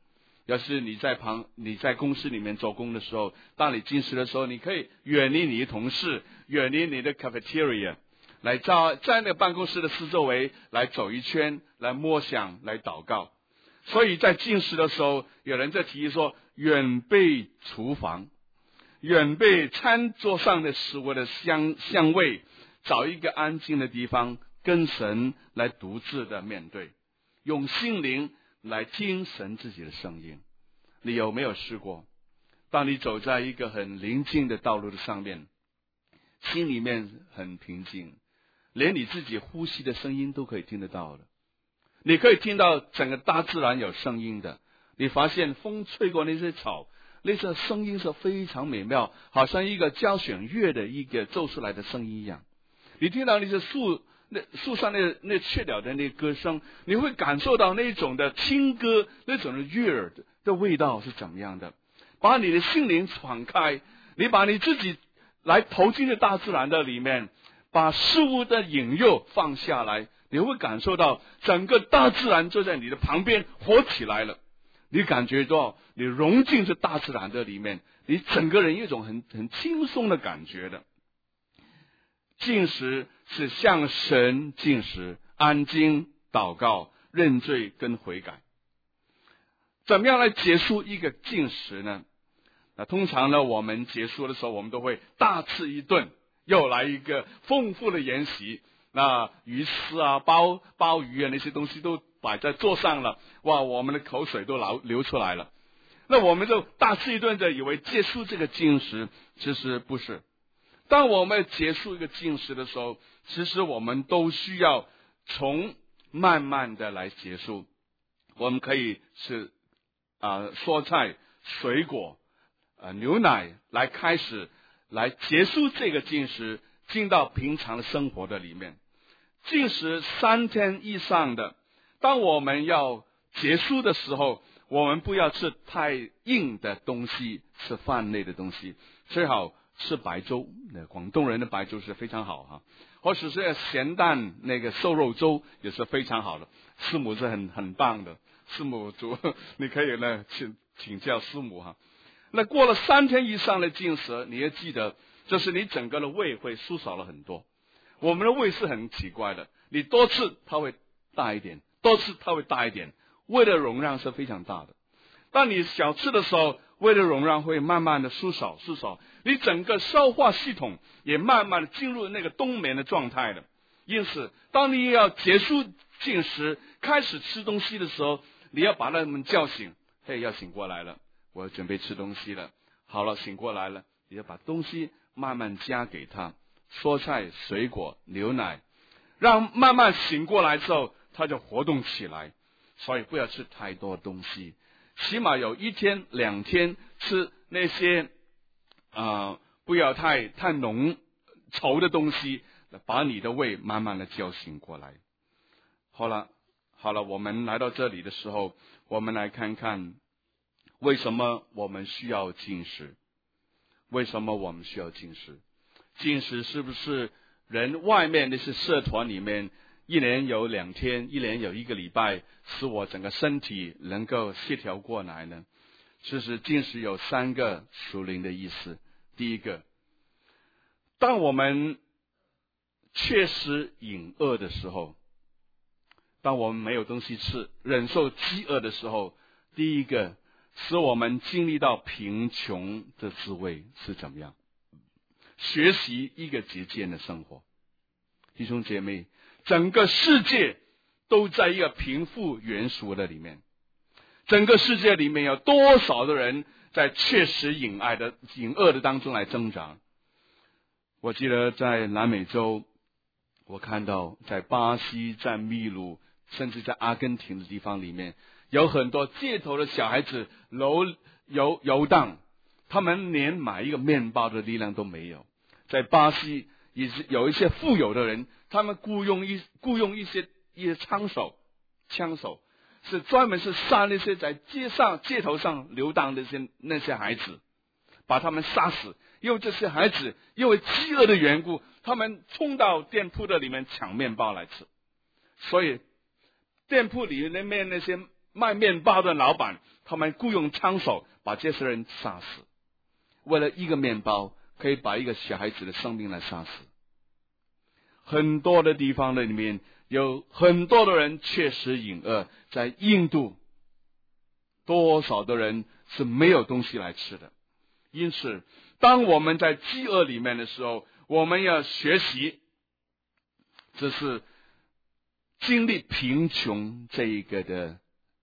C: 要是你在公司里面做工的时候，当你进食的时候，你可以远离你的同事，远离你的 cafeteria， 来在那个办公室的四周围来走一圈，来默想，来祷告。所以在进食的时候，有人在提议说，远避厨房，远避餐桌上的食物的香味，找一个安静的地方，跟神来独自的面对，用心灵来听神自己的声音。你有没有试过，当你走在一个很宁静的道路的上面，心里面很平静，连你自己呼吸的声音都可以听得到的，你可以听到整个大自然有声音的，你发现风吹过那些草，那些声音是非常美妙，好像一个交响乐的一个奏出来的声音一样。你听到那些树上那雀鸟的那歌声，你会感受到那种的轻歌，那种的悦耳的味道是怎么样的。把你的心灵敞开，你把你自己来投进的大自然的里面，把事物的引诱放下来，你会感受到整个大自然就在你的旁边活起来了。你感觉到你融进这大自然的里面，你整个人有一种很轻松的感觉的。进食是向神进食，安静祷告，认罪跟悔改。怎么样来结束一个进食呢？那通常呢，我们结束的时候，我们都会大吃一顿，又来一个丰富的筵席。那鱼丝啊、鲍鱼啊那些东西都摆在桌上了，哇，我们的口水都流出来了。那我们就大吃一顿的以为结束这个进食，其实不是。当我们结束一个进食的时候，其实我们都需要从慢慢的来结束。我们可以吃蔬菜、水果、牛奶来开始来结束这个进食，进到平常的生活的里面。进食3天以上的，当我们要结束的时候，我们不要吃太硬的东西，吃饭类的东西，最好吃白粥，广东人的白粥是非常好哈，或者是咸蛋那个瘦肉粥也是非常好的。师母是很棒的，师母煮你可以呢请教师母哈。那过了3天以上的进食，你要记得，就是你整个的胃会缩小了很多。我们的胃是很奇怪的，你多吃它会大一点，多吃它会大一点，胃的容量是非常大的。当你小吃的时候，胃的容量会慢慢的缩小，你整个消化系统也慢慢的进入那个冬眠的状态了。因此，当你要结束进食，开始吃东西的时候，你要把他们叫醒，嘿，要醒过来了，我要准备吃东西了。好了，醒过来了，你要把东西慢慢加给他，蔬菜、水果、牛奶，让慢慢醒过来之后，他就活动起来。所以不要吃太多东西，起码有1天2天吃那些不要太浓稠的东西，把你的胃慢慢的叫醒过来。好了，我们来到这里的时候，我们来看看为什么我们需要进食。为什么我们需要进食？进食是不是人外面那些社团里面1年有2天，1年有1个礼拜，使我整个身体能够协调过来呢？其实进食有3个属灵的意思。第一个，当我们确实隐饿的时候，当我们没有东西吃，忍受饥饿的时候，第一个使我们经历到贫穷的滋味是怎么样？学习一个节俭的生活。弟兄姐妹，整个世界都在一个贫富悬殊的里面，整个世界里面有多少的人在确实隐饿的当中来挣扎。我记得在南美洲，我看到在巴西、在秘鲁，甚至在阿根廷的地方里面，有很多街头的小孩子游荡，他们连买一个面包的力量都没有。在巴西也是有一些富有的人，他们雇佣一些枪手，是专门是杀那些在街头上流荡的那些孩子，把他们杀死。因为这些孩子因为饥饿的缘故，他们冲到店铺的里面抢面包来吃，所以店铺里面那些卖面包的老板，他们雇佣枪手把这些人杀死，为了一个面包可以把一个小孩子的生命来杀死。很多的地方的里面有很多的人确实隐恶，在印度多少的人是没有东西来吃的。因此当我们在饥饿里面的时候，我们要学习，这是经历贫穷这一个的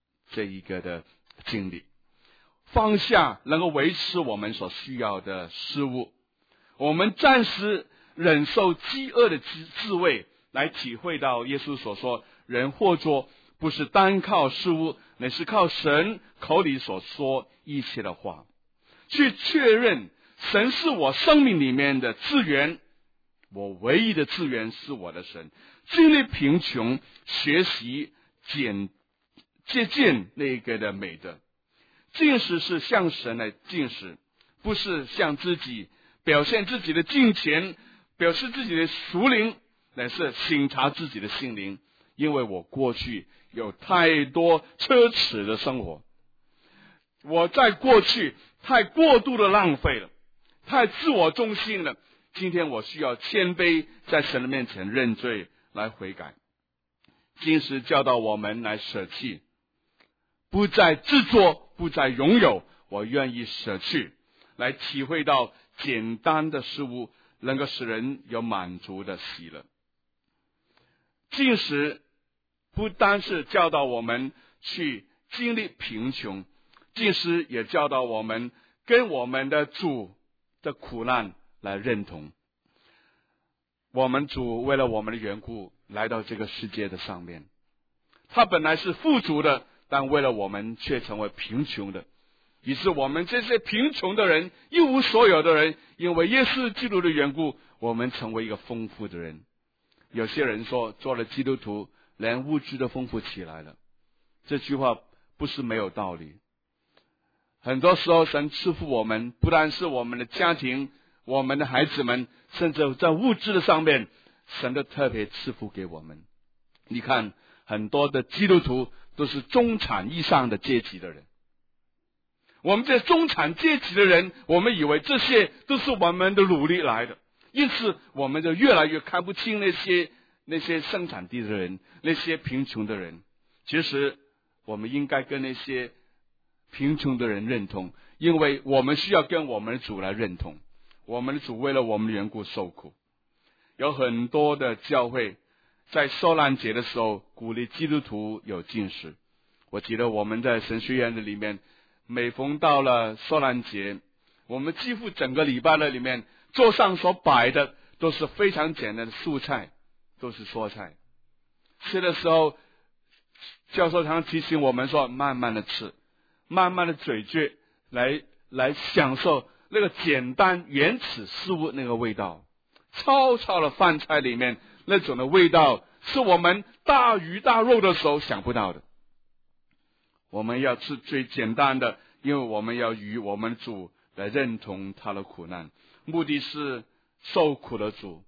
C: 经历，放下能够维持我们所需要的事物，我们暂时忍受饥饿的滋味，来体会到耶稣所说，人活着不是单靠事物，乃是靠神口里所说一切的话，去确认神是我生命里面的资源，我唯一的资源是我的神。经历贫穷，学习借鉴那个的美德。进食是向神来进食，不是向自己表现自己的敬虔，表示自己的属灵，乃是省察自己的心灵。因为我过去有太多奢侈的生活，我在过去太过度的浪费了，太自我中心了。今天我需要谦卑，在神的面前认罪，来悔改。经师教导我们来舍弃，不再制作，不再拥有，我愿意舍去，来体会到简单的事物能够使人有满足的喜乐。经师不单是教导我们去经历贫穷，经师也教导我们跟我们的主的苦难来认同。我们主为了我们的缘故来到这个世界的上面，他本来是富足的，但为了我们却成为贫穷的，于是我们这些贫穷的人，一无所有的人，因为耶稣基督的缘故，我们成为一个丰富的人。有些人说做了基督徒连物质都丰富起来了，这句话不是没有道理。很多时候神赐福我们，不但是我们的家庭，我们的孩子们，甚至在物质的上面，神都特别赐福给我们。你看很多的基督徒都是中产以上的阶级的人，我们这中产阶级的人，我们以为这些都是我们的努力来的，因此我们就越来越看不清那些生产地的人，那些贫穷的人。其实我们应该跟那些贫穷的人认同，因为我们需要跟我们的主来认同。我们的主为了我们的缘故受苦。有很多的教会在受难节的时候鼓励基督徒有禁食。我记得我们在神学院的里面，每逢到了受难节，我们几乎整个礼拜的里面桌上所摆的都是非常简单的素菜，都是蔬菜。吃的时候教授常提醒我们说，慢慢的吃，慢慢的咀嚼，来享受那个简单原始事物那个味道。超超的饭菜里面那种的味道，是我们大鱼大肉的时候想不到的。我们要吃最简单的，因为我们要与我们主来认同他的苦难，目的是受苦的主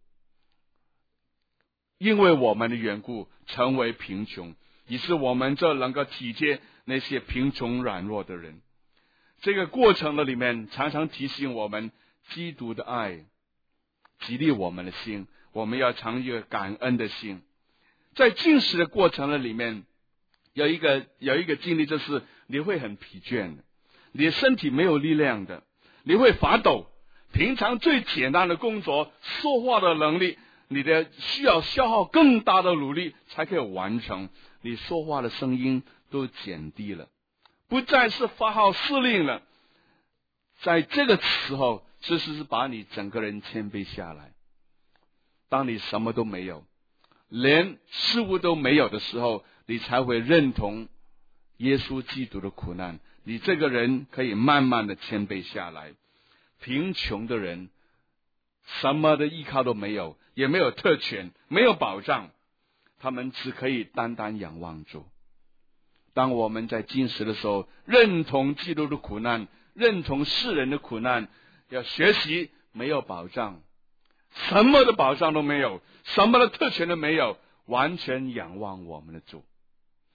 C: 因为我们的缘故成为贫穷，以致我们这能够体贴那些贫穷软弱的人。这个过程的里面常常提醒我们，基督的爱激励我们的心，我们要常有感恩的心。在禁食的过程的里面，有一个经历，就是你会很疲倦的，你的身体没有力量的，你会发抖。平常最简单的工作，说话的能力，你的需要消耗更大的努力才可以完成，你说话的声音都减低了，不再是发号施令了。在这个时候，其实是把你整个人谦卑下来。当你什么都没有，连事物都没有的时候，你才会认同耶稣基督的苦难，你这个人可以慢慢的谦卑下来。贫穷的人什么的依靠都没有，也没有特权，没有保障，他们只可以单单仰望主。当我们在禁食的时候，认同基督的苦难，认同世人的苦难，要学习没有保障，什么的保障都没有，什么的特权都没有，完全仰望我们的主。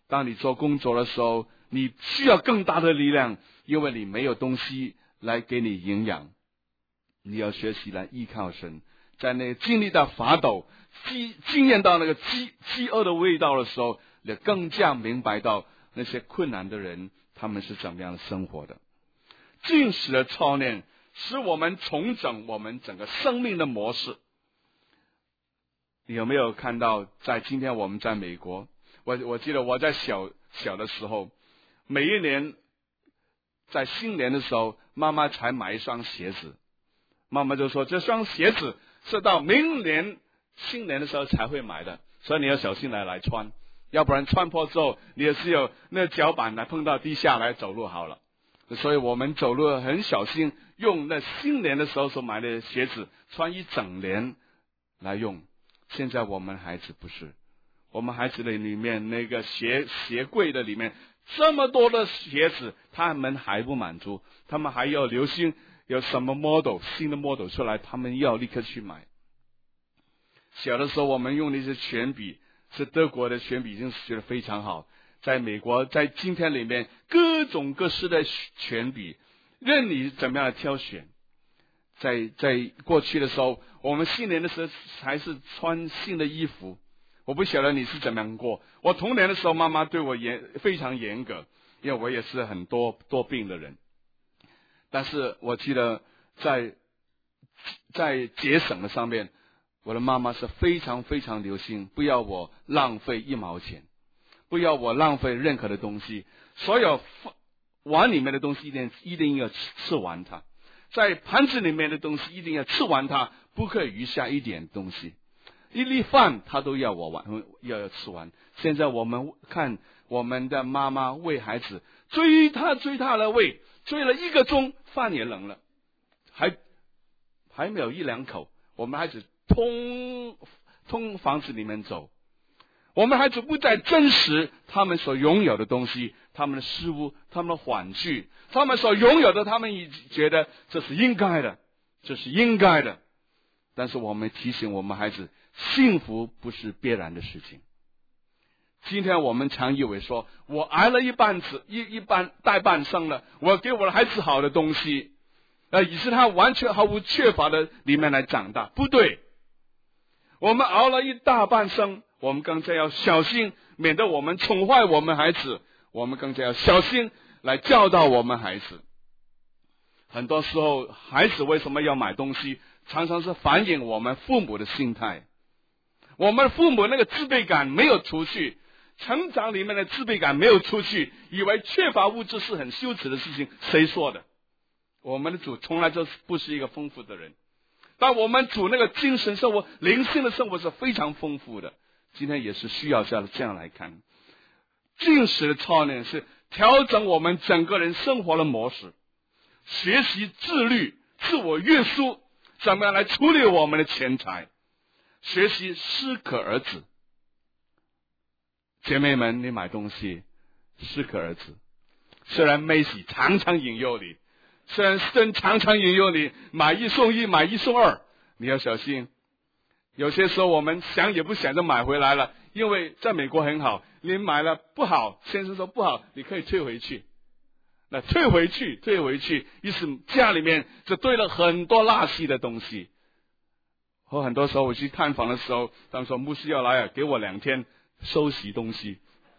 C: 当你做工作的时候，你需要更大的力量，因为你没有东西来给你营养。你要学习来依靠神，在那经历到发抖、经验到那个饥饿的味道的时候，你更加明白到那些困难的人他们是怎么样生活的。禁食的操练使我们重整我们整个生命的模式。你有没有看到，在今天我们在美国，我记得我在小的时候，每一年在新年的时候，妈妈才买一双鞋子，妈妈就说这双鞋子是到明年新年的时候才会买的，所以你要小心来穿，要不然穿破之后你也是有那脚板来碰到地下来走路好了。所以我们走路很小心，用那新年的时候所买的鞋子穿一整年来用。现在我们孩子不是，我们孩子的里面那个鞋柜的里面这么多的鞋子，他们还不满足，他们还要留心有什么 model 新的 model 出来，他们要立刻去买。小的时候我们用那些铅笔，是德国的铅笔，已经学得非常好。在美国，在今天里面各种各式的铅笔，任你怎么样挑选。在过去的时候，我们新年的时候还是穿新的衣服。我不晓得你是怎么样过。我童年的时候，妈妈对我非常严格，因为我也是很多病的人。但是我记得在节省的上面，我的妈妈是非常非常留心，不要我浪费1毛钱，不要我浪费任何的东西，所有碗里面的东西一定要吃完它，在盘子里面的东西一定要吃完它，不可以余下一点东西。一粒饭他都要要吃完。现在我们看我们的妈妈喂孩子，追他的喂，追了1个钟，饭也冷了，还没有1-2口，我们孩子通房子里面走。我们孩子不再珍惜他们所拥有的东西，他们的事物，他们的玩具，他们所拥有的，他们觉得这是应该的，这是应该的。但是我们提醒我们孩子，幸福不是必然的事情。今天我们常以为说，我挨了一半大半生了，我给我的孩子好的东西，以致他完全毫无缺乏的里面来长大。不对，我们熬了一大半生，我们更加要小心，免得我们宠坏我们孩子，我们更加要小心来教导我们孩子。很多时候孩子为什么要买东西，常常是反映我们父母的心态。我们父母那个自卑感没有出去，成长里面的自卑感没有出去，以为缺乏物质是很羞耻的事情。谁说的？我们的主从来就不是一个丰富的人，但我们主那个精神生活、灵性的生活是非常丰富的。今天也是需要这样来看。禁食的操练是调整我们整个人生活的模式，学习自律、自我约束，怎么样来处理我们的钱财，学习适可而止。姐妹们，你买东西适可而止。虽然梅西常常引诱你，虽然神常常引诱你买1送1、买1送2，你要小心。有些时候我们想也不想就买回来了，因为在美国很好，你买了不好，先生说不好，你可以退回去。那退回去，意思家里面就堆了很多垃圾的东西。和很多时候我去探访的时候，他们说牧师要来给我2天收拾东西。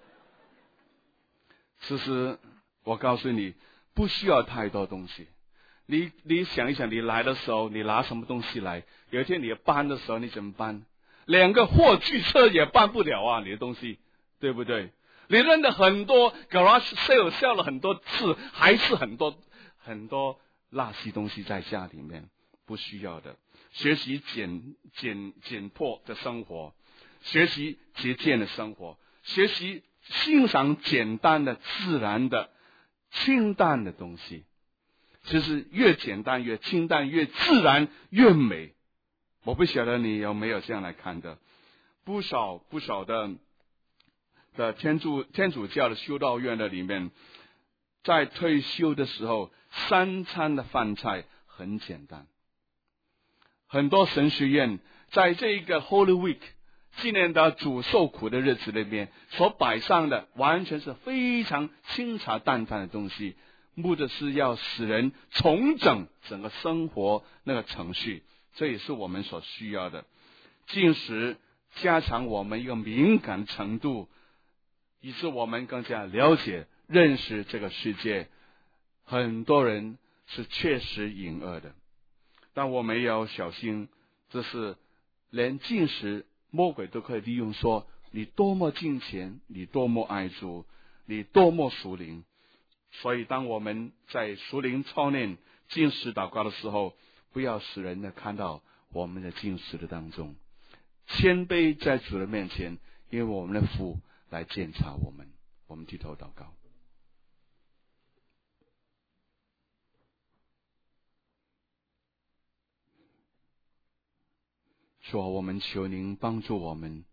C: 其实我告诉你，不需要太多东西。你想一想，你来的时候你拿什么东西来？有一天你搬的时候你怎么搬？2个货具车也搬不了啊，你的东西，对不对？你扔的很多 garage sale 笑了很多次，还是很多垃圾东西在家里面，不需要的。学习简朴的生活，学习节俭的生活，学习欣赏简单的、自然的、清淡的东西。其实越简单、越清淡、越自然越美。我不晓得你有没有这样来看的。不少的天主教的修道院的里面，在退休的时候3餐的饭菜很简单。很多神学院在这个 Holy Week， 纪念到主受苦的日子里面所摆上的，完全是非常清茶淡饭的东西，目的是要使人重整整个生活那个程序，这也是我们所需要的。进食加强我们一个敏感程度，以致我们更加了解认识这个世界。很多人是确实隐恶的，但我们要小心，这是连进食魔鬼都可以利用，说你多么敬虔，你多么爱主，你多么属灵。所以当我们在属灵操练进食祷告的时候，不要使人呢看到我们的进食的当中，谦卑在主的面前，因为我们的父来检查我们。我们低头祷告。说我们求您帮助我们，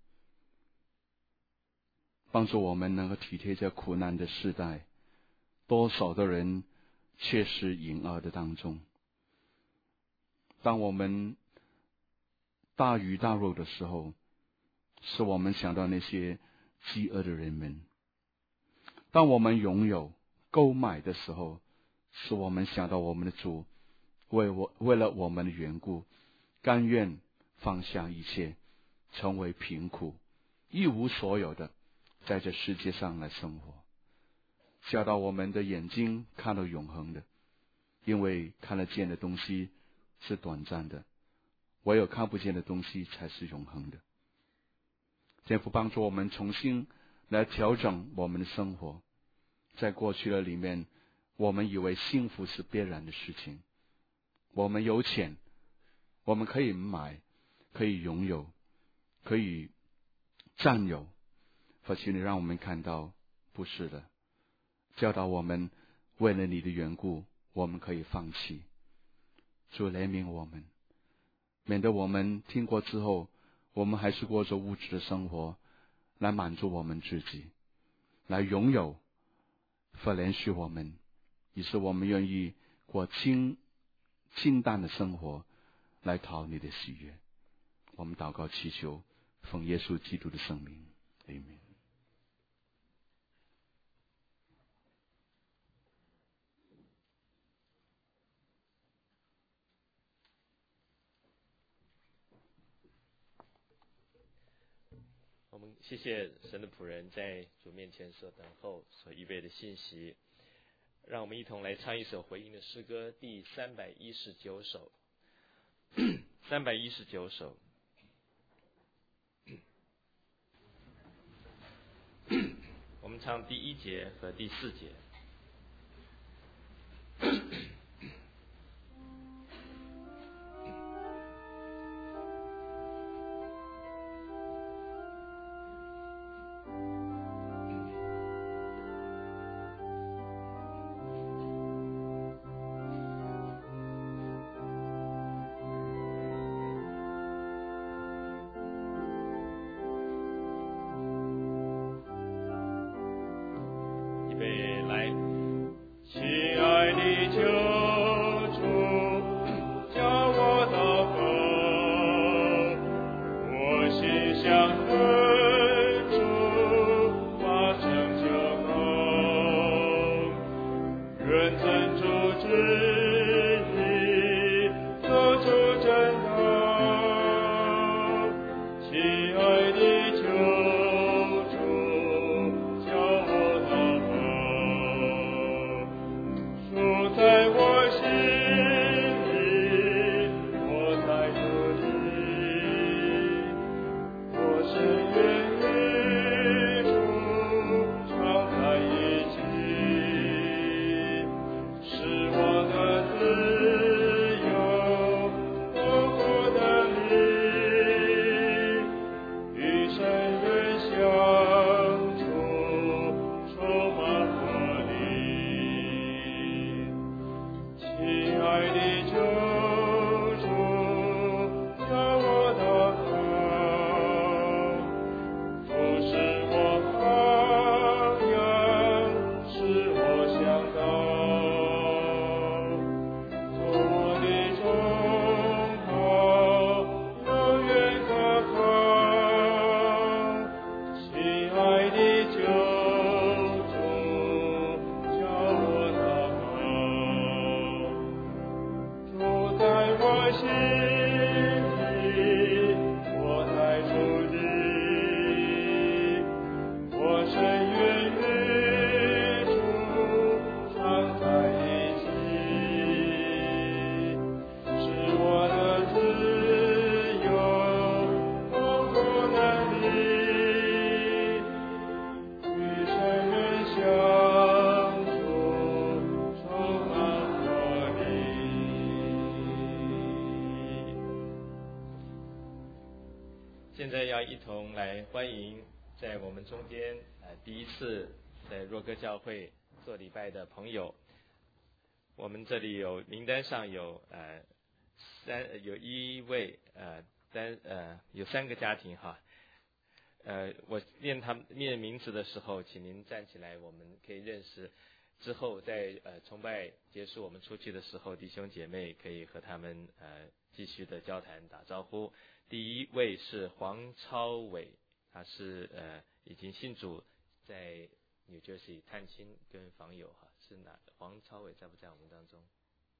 C: 帮助我们能够体贴这苦难的世代，多少的人确实隐恶的当中。当我们大鱼大肉的时候，使我们想到那些饥饿的人们；当我们拥有购买的时候，使我们想到我们的主为了我们的缘故，甘愿放下一切，成为贫苦一无所有的，在这世界上来生活。教导我们的眼睛看到永恒的，因为看得见的东西是短暂的，唯有看不见的东西才是永恒的。天父帮助我们重新来调整我们的生活。在过去的里面，我们以为幸福是必然的事情，我们有钱，我们可以买，可以拥有，可以占有。父亲，你让我们看到不是的，教导我们为了你的缘故，我们可以放弃。主怜悯我们，免得我们听过之后，我们还是过着物质的生活，来满足我们自己，来拥有。父怜恤我们，以致我们愿意过清淡的生活，来讨你的喜悦。我们祷告祈求，奉耶稣基督的圣名，阿们。
A: 我们谢谢神的仆人在主面前所等候所预备的信息，让我们一同来唱一首回应的诗歌，第319首。319首。我们唱第1节和第4节。
B: 是我的
A: 在要一同来欢迎在我们中间第一次在若歌教会做礼拜的朋友。我们这里有名单上有一位有3个家庭哈。我念他们念名字的时候，请您站起来，我们可以认识。之后在崇拜结束，我们出去的时候，弟兄姐妹可以和他们继续的交谈打招呼。第一位是黄超伟，他是已经信主，在 New Jersey 探亲跟访友哈，是哪？黄超伟在不在我们当中？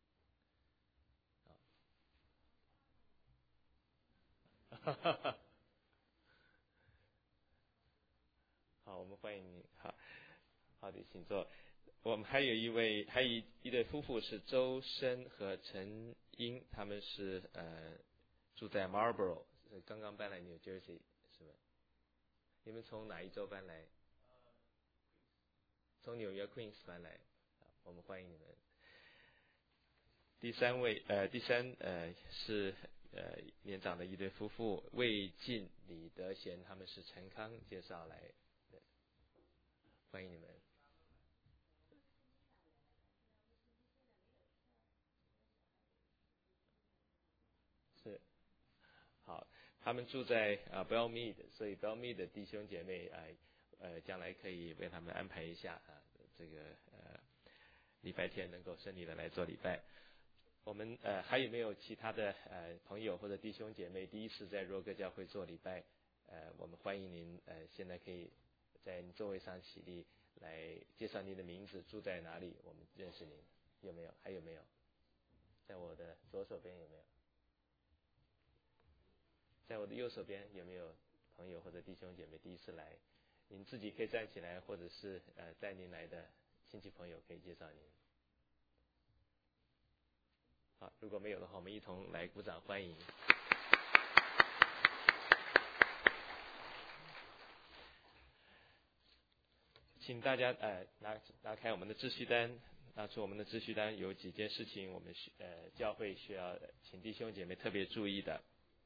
A: 好，我们欢迎你。好的，请坐。我们还有一对夫妇是周深和陈英，他们是住在 Marlboro， 刚刚搬来 New Jersey 是吧？你们从哪一州搬来？从纽约 Queens 搬来。我们欢迎你们。第三是年长的一对夫妇魏晋李德贤，他们是陈康介绍来的，欢迎你们。是，好，他们住在Belmead， 所以 Belmead 的弟兄姐妹将来可以为他们安排一下这个礼拜天能够顺利的来做礼拜。我们还有没有其他的朋友或者弟兄姐妹第一次在若歌教会做礼拜？我们欢迎您现在可以在你座位上起立，来介绍您的名字，住在哪里，我们认识您。有没有？还有没有？在我的左手边有没有？在我的右手边有没有朋友或者弟兄姐妹第一次来？您自己可以站起来，或者是带您来的亲戚朋友可以介绍您。好，如果没有的话，我们一同来鼓掌欢迎。请大家拿开我们的秩序单，拿出我们的秩序单，有几件事情我们教会需要请弟兄姐妹特别注意的。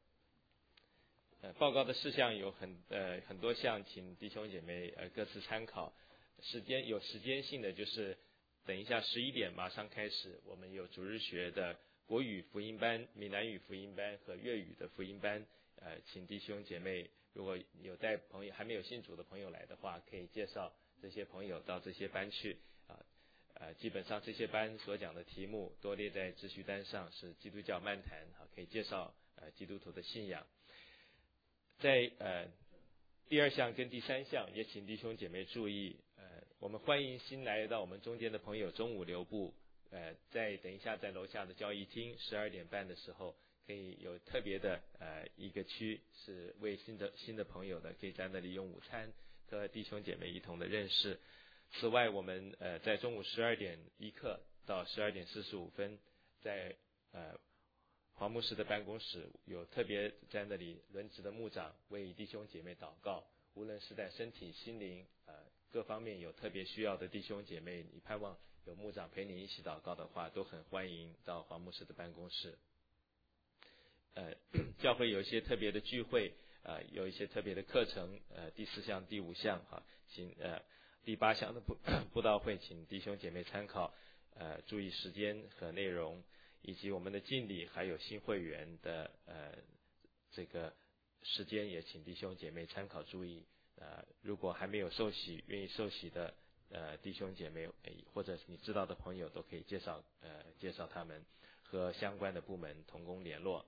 A: 报告的事项有很多项，请弟兄姐妹各自参考。有时间性的，就是等一下11点马上开始，我们有主日学的国语福音班、闽南语福音班和粤语的福音班。请弟兄姐妹如果有带朋友还没有信主的朋友来的话，可以介绍这些朋友到这些班去。基本上这些班所讲的题目多列在秩序单上，是基督教漫谈，可以介绍基督徒的信仰。在第2项跟第3项，也请弟兄姐妹注意，我们欢迎新来到我们中间的朋友中午留步，等一下在楼下的交易厅12点半的时候，可以有特别的一个区是为新的朋友的，可以在那里用午餐和弟兄姐妹一同的认识。此外，我们在中午12点1刻到12点45分，在黄牧师的办公室有特别在那里轮值的牧长为弟兄姐妹祷告，无论是在身体心灵各方面有特别需要的弟兄姐妹，你盼望有牧长陪你一起祷告的话，都很欢迎到黄牧师的办公室。教会有一些特别的聚会，有一些特别的课程，第4项第5项请第8项的布道会请弟兄姐妹参考，注意时间和内容，以及我们的敬礼还有新会员的这个时间也请弟兄姐妹参考注意。如果还没有受洗愿意受洗的弟兄姐妹或者你知道的朋友都可以介绍他们，和相关的部门同工联络。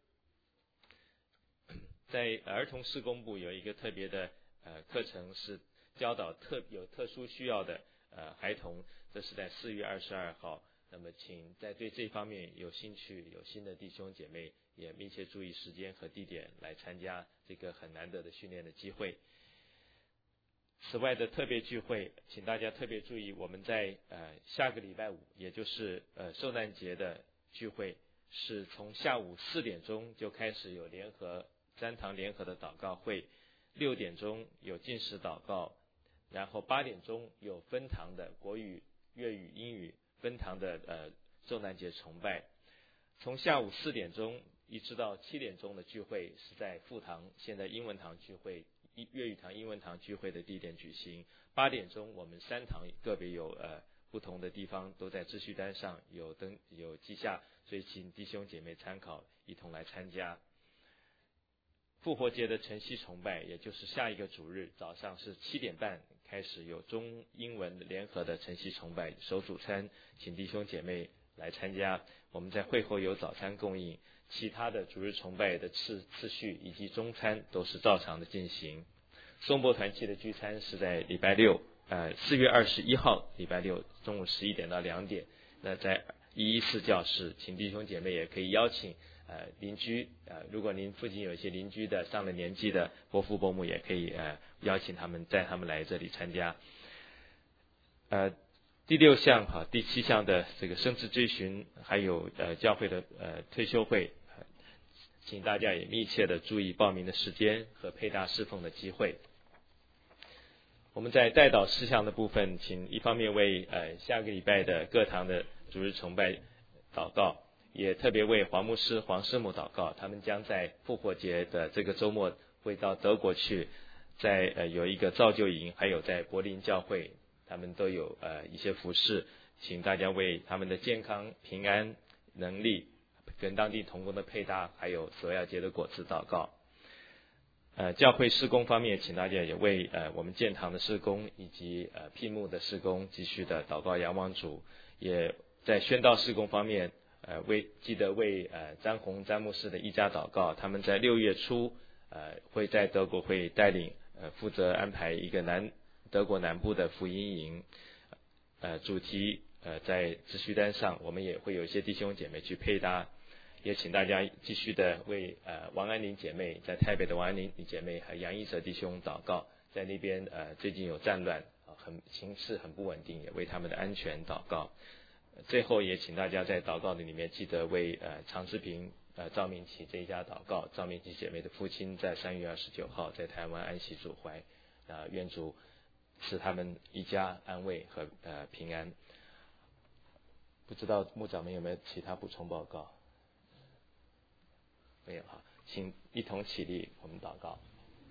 A: 在儿童事工部有一个特别的课程，是教导有特殊需要的孩童，这是在4月22号。那么请在对这方面有兴趣有心的弟兄姐妹也密切注意时间和地点来参加这个很难得的训练的机会。此外的特别聚会，请大家特别注意，我们在下个礼拜5，也就是受难节的聚会，是从下午4点钟就开始有3堂联合的祷告会，6点钟有禁食祷告，然后8点钟有分堂的国语、粤语、英语分堂的受难节崇拜。从下午4点钟一直到7点钟的聚会是在副堂，现在英文堂聚会，粤语堂、英文堂聚会的地点举行。8点钟我们3堂个别有不同的地方都在秩序单上有记下，所以请弟兄姐妹参考，一同来参加。复活节的晨曦崇拜，也就是下一个主日早上是7点半开始有中英文联合的晨曦崇拜，守主餐，请弟兄姐妹来参加。我们在会后有早餐供应，其他的主日崇拜的次序以及中餐都是照常的进行。松柏团契的聚餐是在礼拜六，4月21号礼拜六中午11点到2点。那在114教室，请弟兄姐妹也可以邀请邻居，如果您附近有一些邻居的上了年纪的伯父伯母，也可以邀请他们带他们来这里参加。第6项第7项的这个生涯追寻，还有教会的退休会，请大家也密切的注意报名的时间和配搭侍奉的机会。我们在代祷事项的部分，请一方面为下个礼拜的各堂的主日崇拜祷告，也特别为黄牧师、黄师母祷告，他们将在复活节的这个周末会到德国去，在有一个造就营，还有在柏林教会，他们都有一些服事，请大家为他们的健康、平安、能力跟当地同工的配搭，还有所要结的果子祷告。教会事工方面，请大家也为我们建堂的事工以及辟幕的事工继续的祷告仰望主。也在宣道事工方面，记得为詹宏詹牧师的一家祷告，他们在6月初会在德国会带领负责安排一个德国南部的福音营，主题在秩序单上，我们也会有一些弟兄姐妹去配搭。也请大家继续的为王安玲姐妹，在台北的王安玲姐妹和杨一哲弟兄祷告，在那边最近有战乱，情势很不稳定，也为他们的安全祷告。最后也请大家在祷告的里面记得为常志平、赵明启这一家祷告。赵明启姐妹的父亲在3月29号在台湾安息主怀，愿主使他们一家安慰和平安。不知道牧长们有没有其他补充报告？没有哈，请一同起立，我们祷告。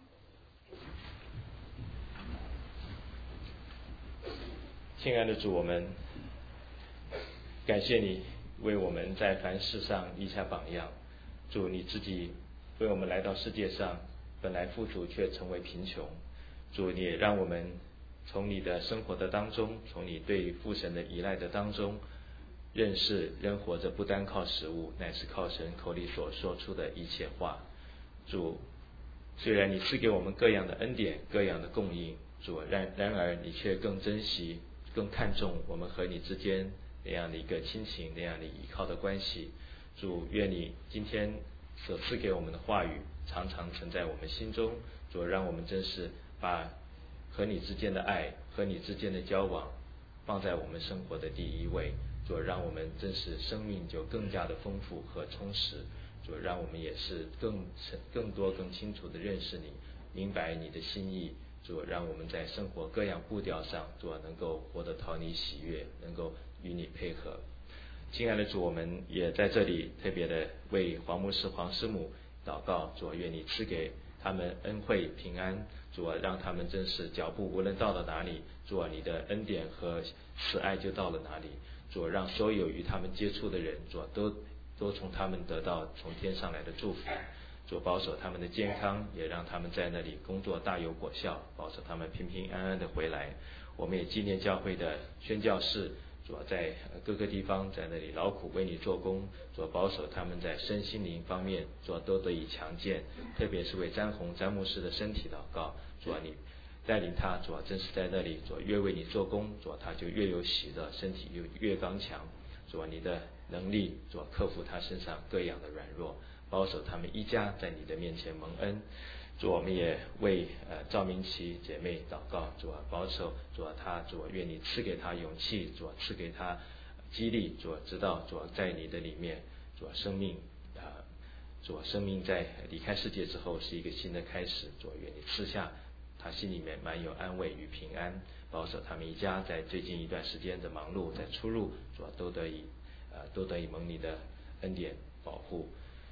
A: 亲爱的主，我们感谢你为我们在凡事上立下榜样。主，你自己为我们来到世界上，本来富足却成为贫穷。主，你也让我们从你的生活的当中，从你对父神的依赖的当中，认识人活着不单靠食物，乃是靠神口里所说出的一切话。主，虽然你赐给我们各样的恩典，各样的供应，主，然而你却更珍惜、更看重我们和你之间那样的一个亲情，那样的依靠的关系。主，愿你今天所赐给我们的话语常常存在我们心中。主，让我们真是把和你之间的爱、和你之间的交往放在我们生活的第一位。主，让我们真是生命就更加的丰富和充实。主，让我们也是更多更清楚的认识你，明白你的心意。主，让我们在生活各样步调上，主能够活得讨你喜悦，能够与你配合。亲爱的主，我们也在这里特别的为黄牧师、黄师母祷告。主，愿你赐给他们恩惠平安。主，让他们真是脚步无论到了哪里，主，你的恩典和慈爱就到了哪里。主，让所有与他们接触的人，主都从他们得到从天上来的祝福。主，保守他们的健康，也让他们在那里工作大有果效，保守他们平平安安的回来。我们也纪念教会的宣教士，主在各个地方在那里劳苦为你做工，主保守他们在身心灵方面主都得以强健，特别是为詹宏詹牧师的身体祷告。主，你带领他，主真是在那里，主越为你做工，主他就越有喜乐，身体就越刚强。主，你的能力，主克服他身上各样的软弱，保守他们一家在你的面前蒙恩。主，我们也为赵明琪姐妹祷告。主，保守主他，主愿你赐给他勇气，主赐给他激励，主知道主在你的里面，主生命主生命在离开世界之后是一个新的开始。主，愿你赐下他心里面满有安慰与平安，保守他们一家在最近一段时间的忙碌，在出入，主都得以蒙你的恩典保护。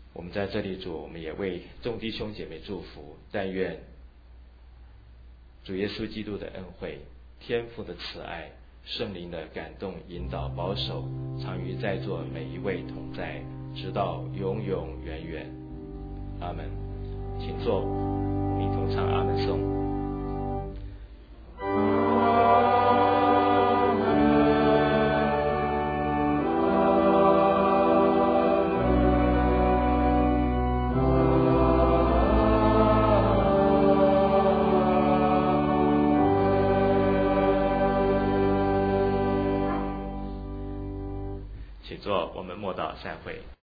A: 我们在这里主，我们也为众弟兄姐妹祝福，但愿主耶稣基督的恩惠、天父的慈爱、圣灵的感动、引导、保守，常与在座每一位同在，直到永永远远。阿门。请坐，我们一同唱阿门颂。请坐，我们默祷散会。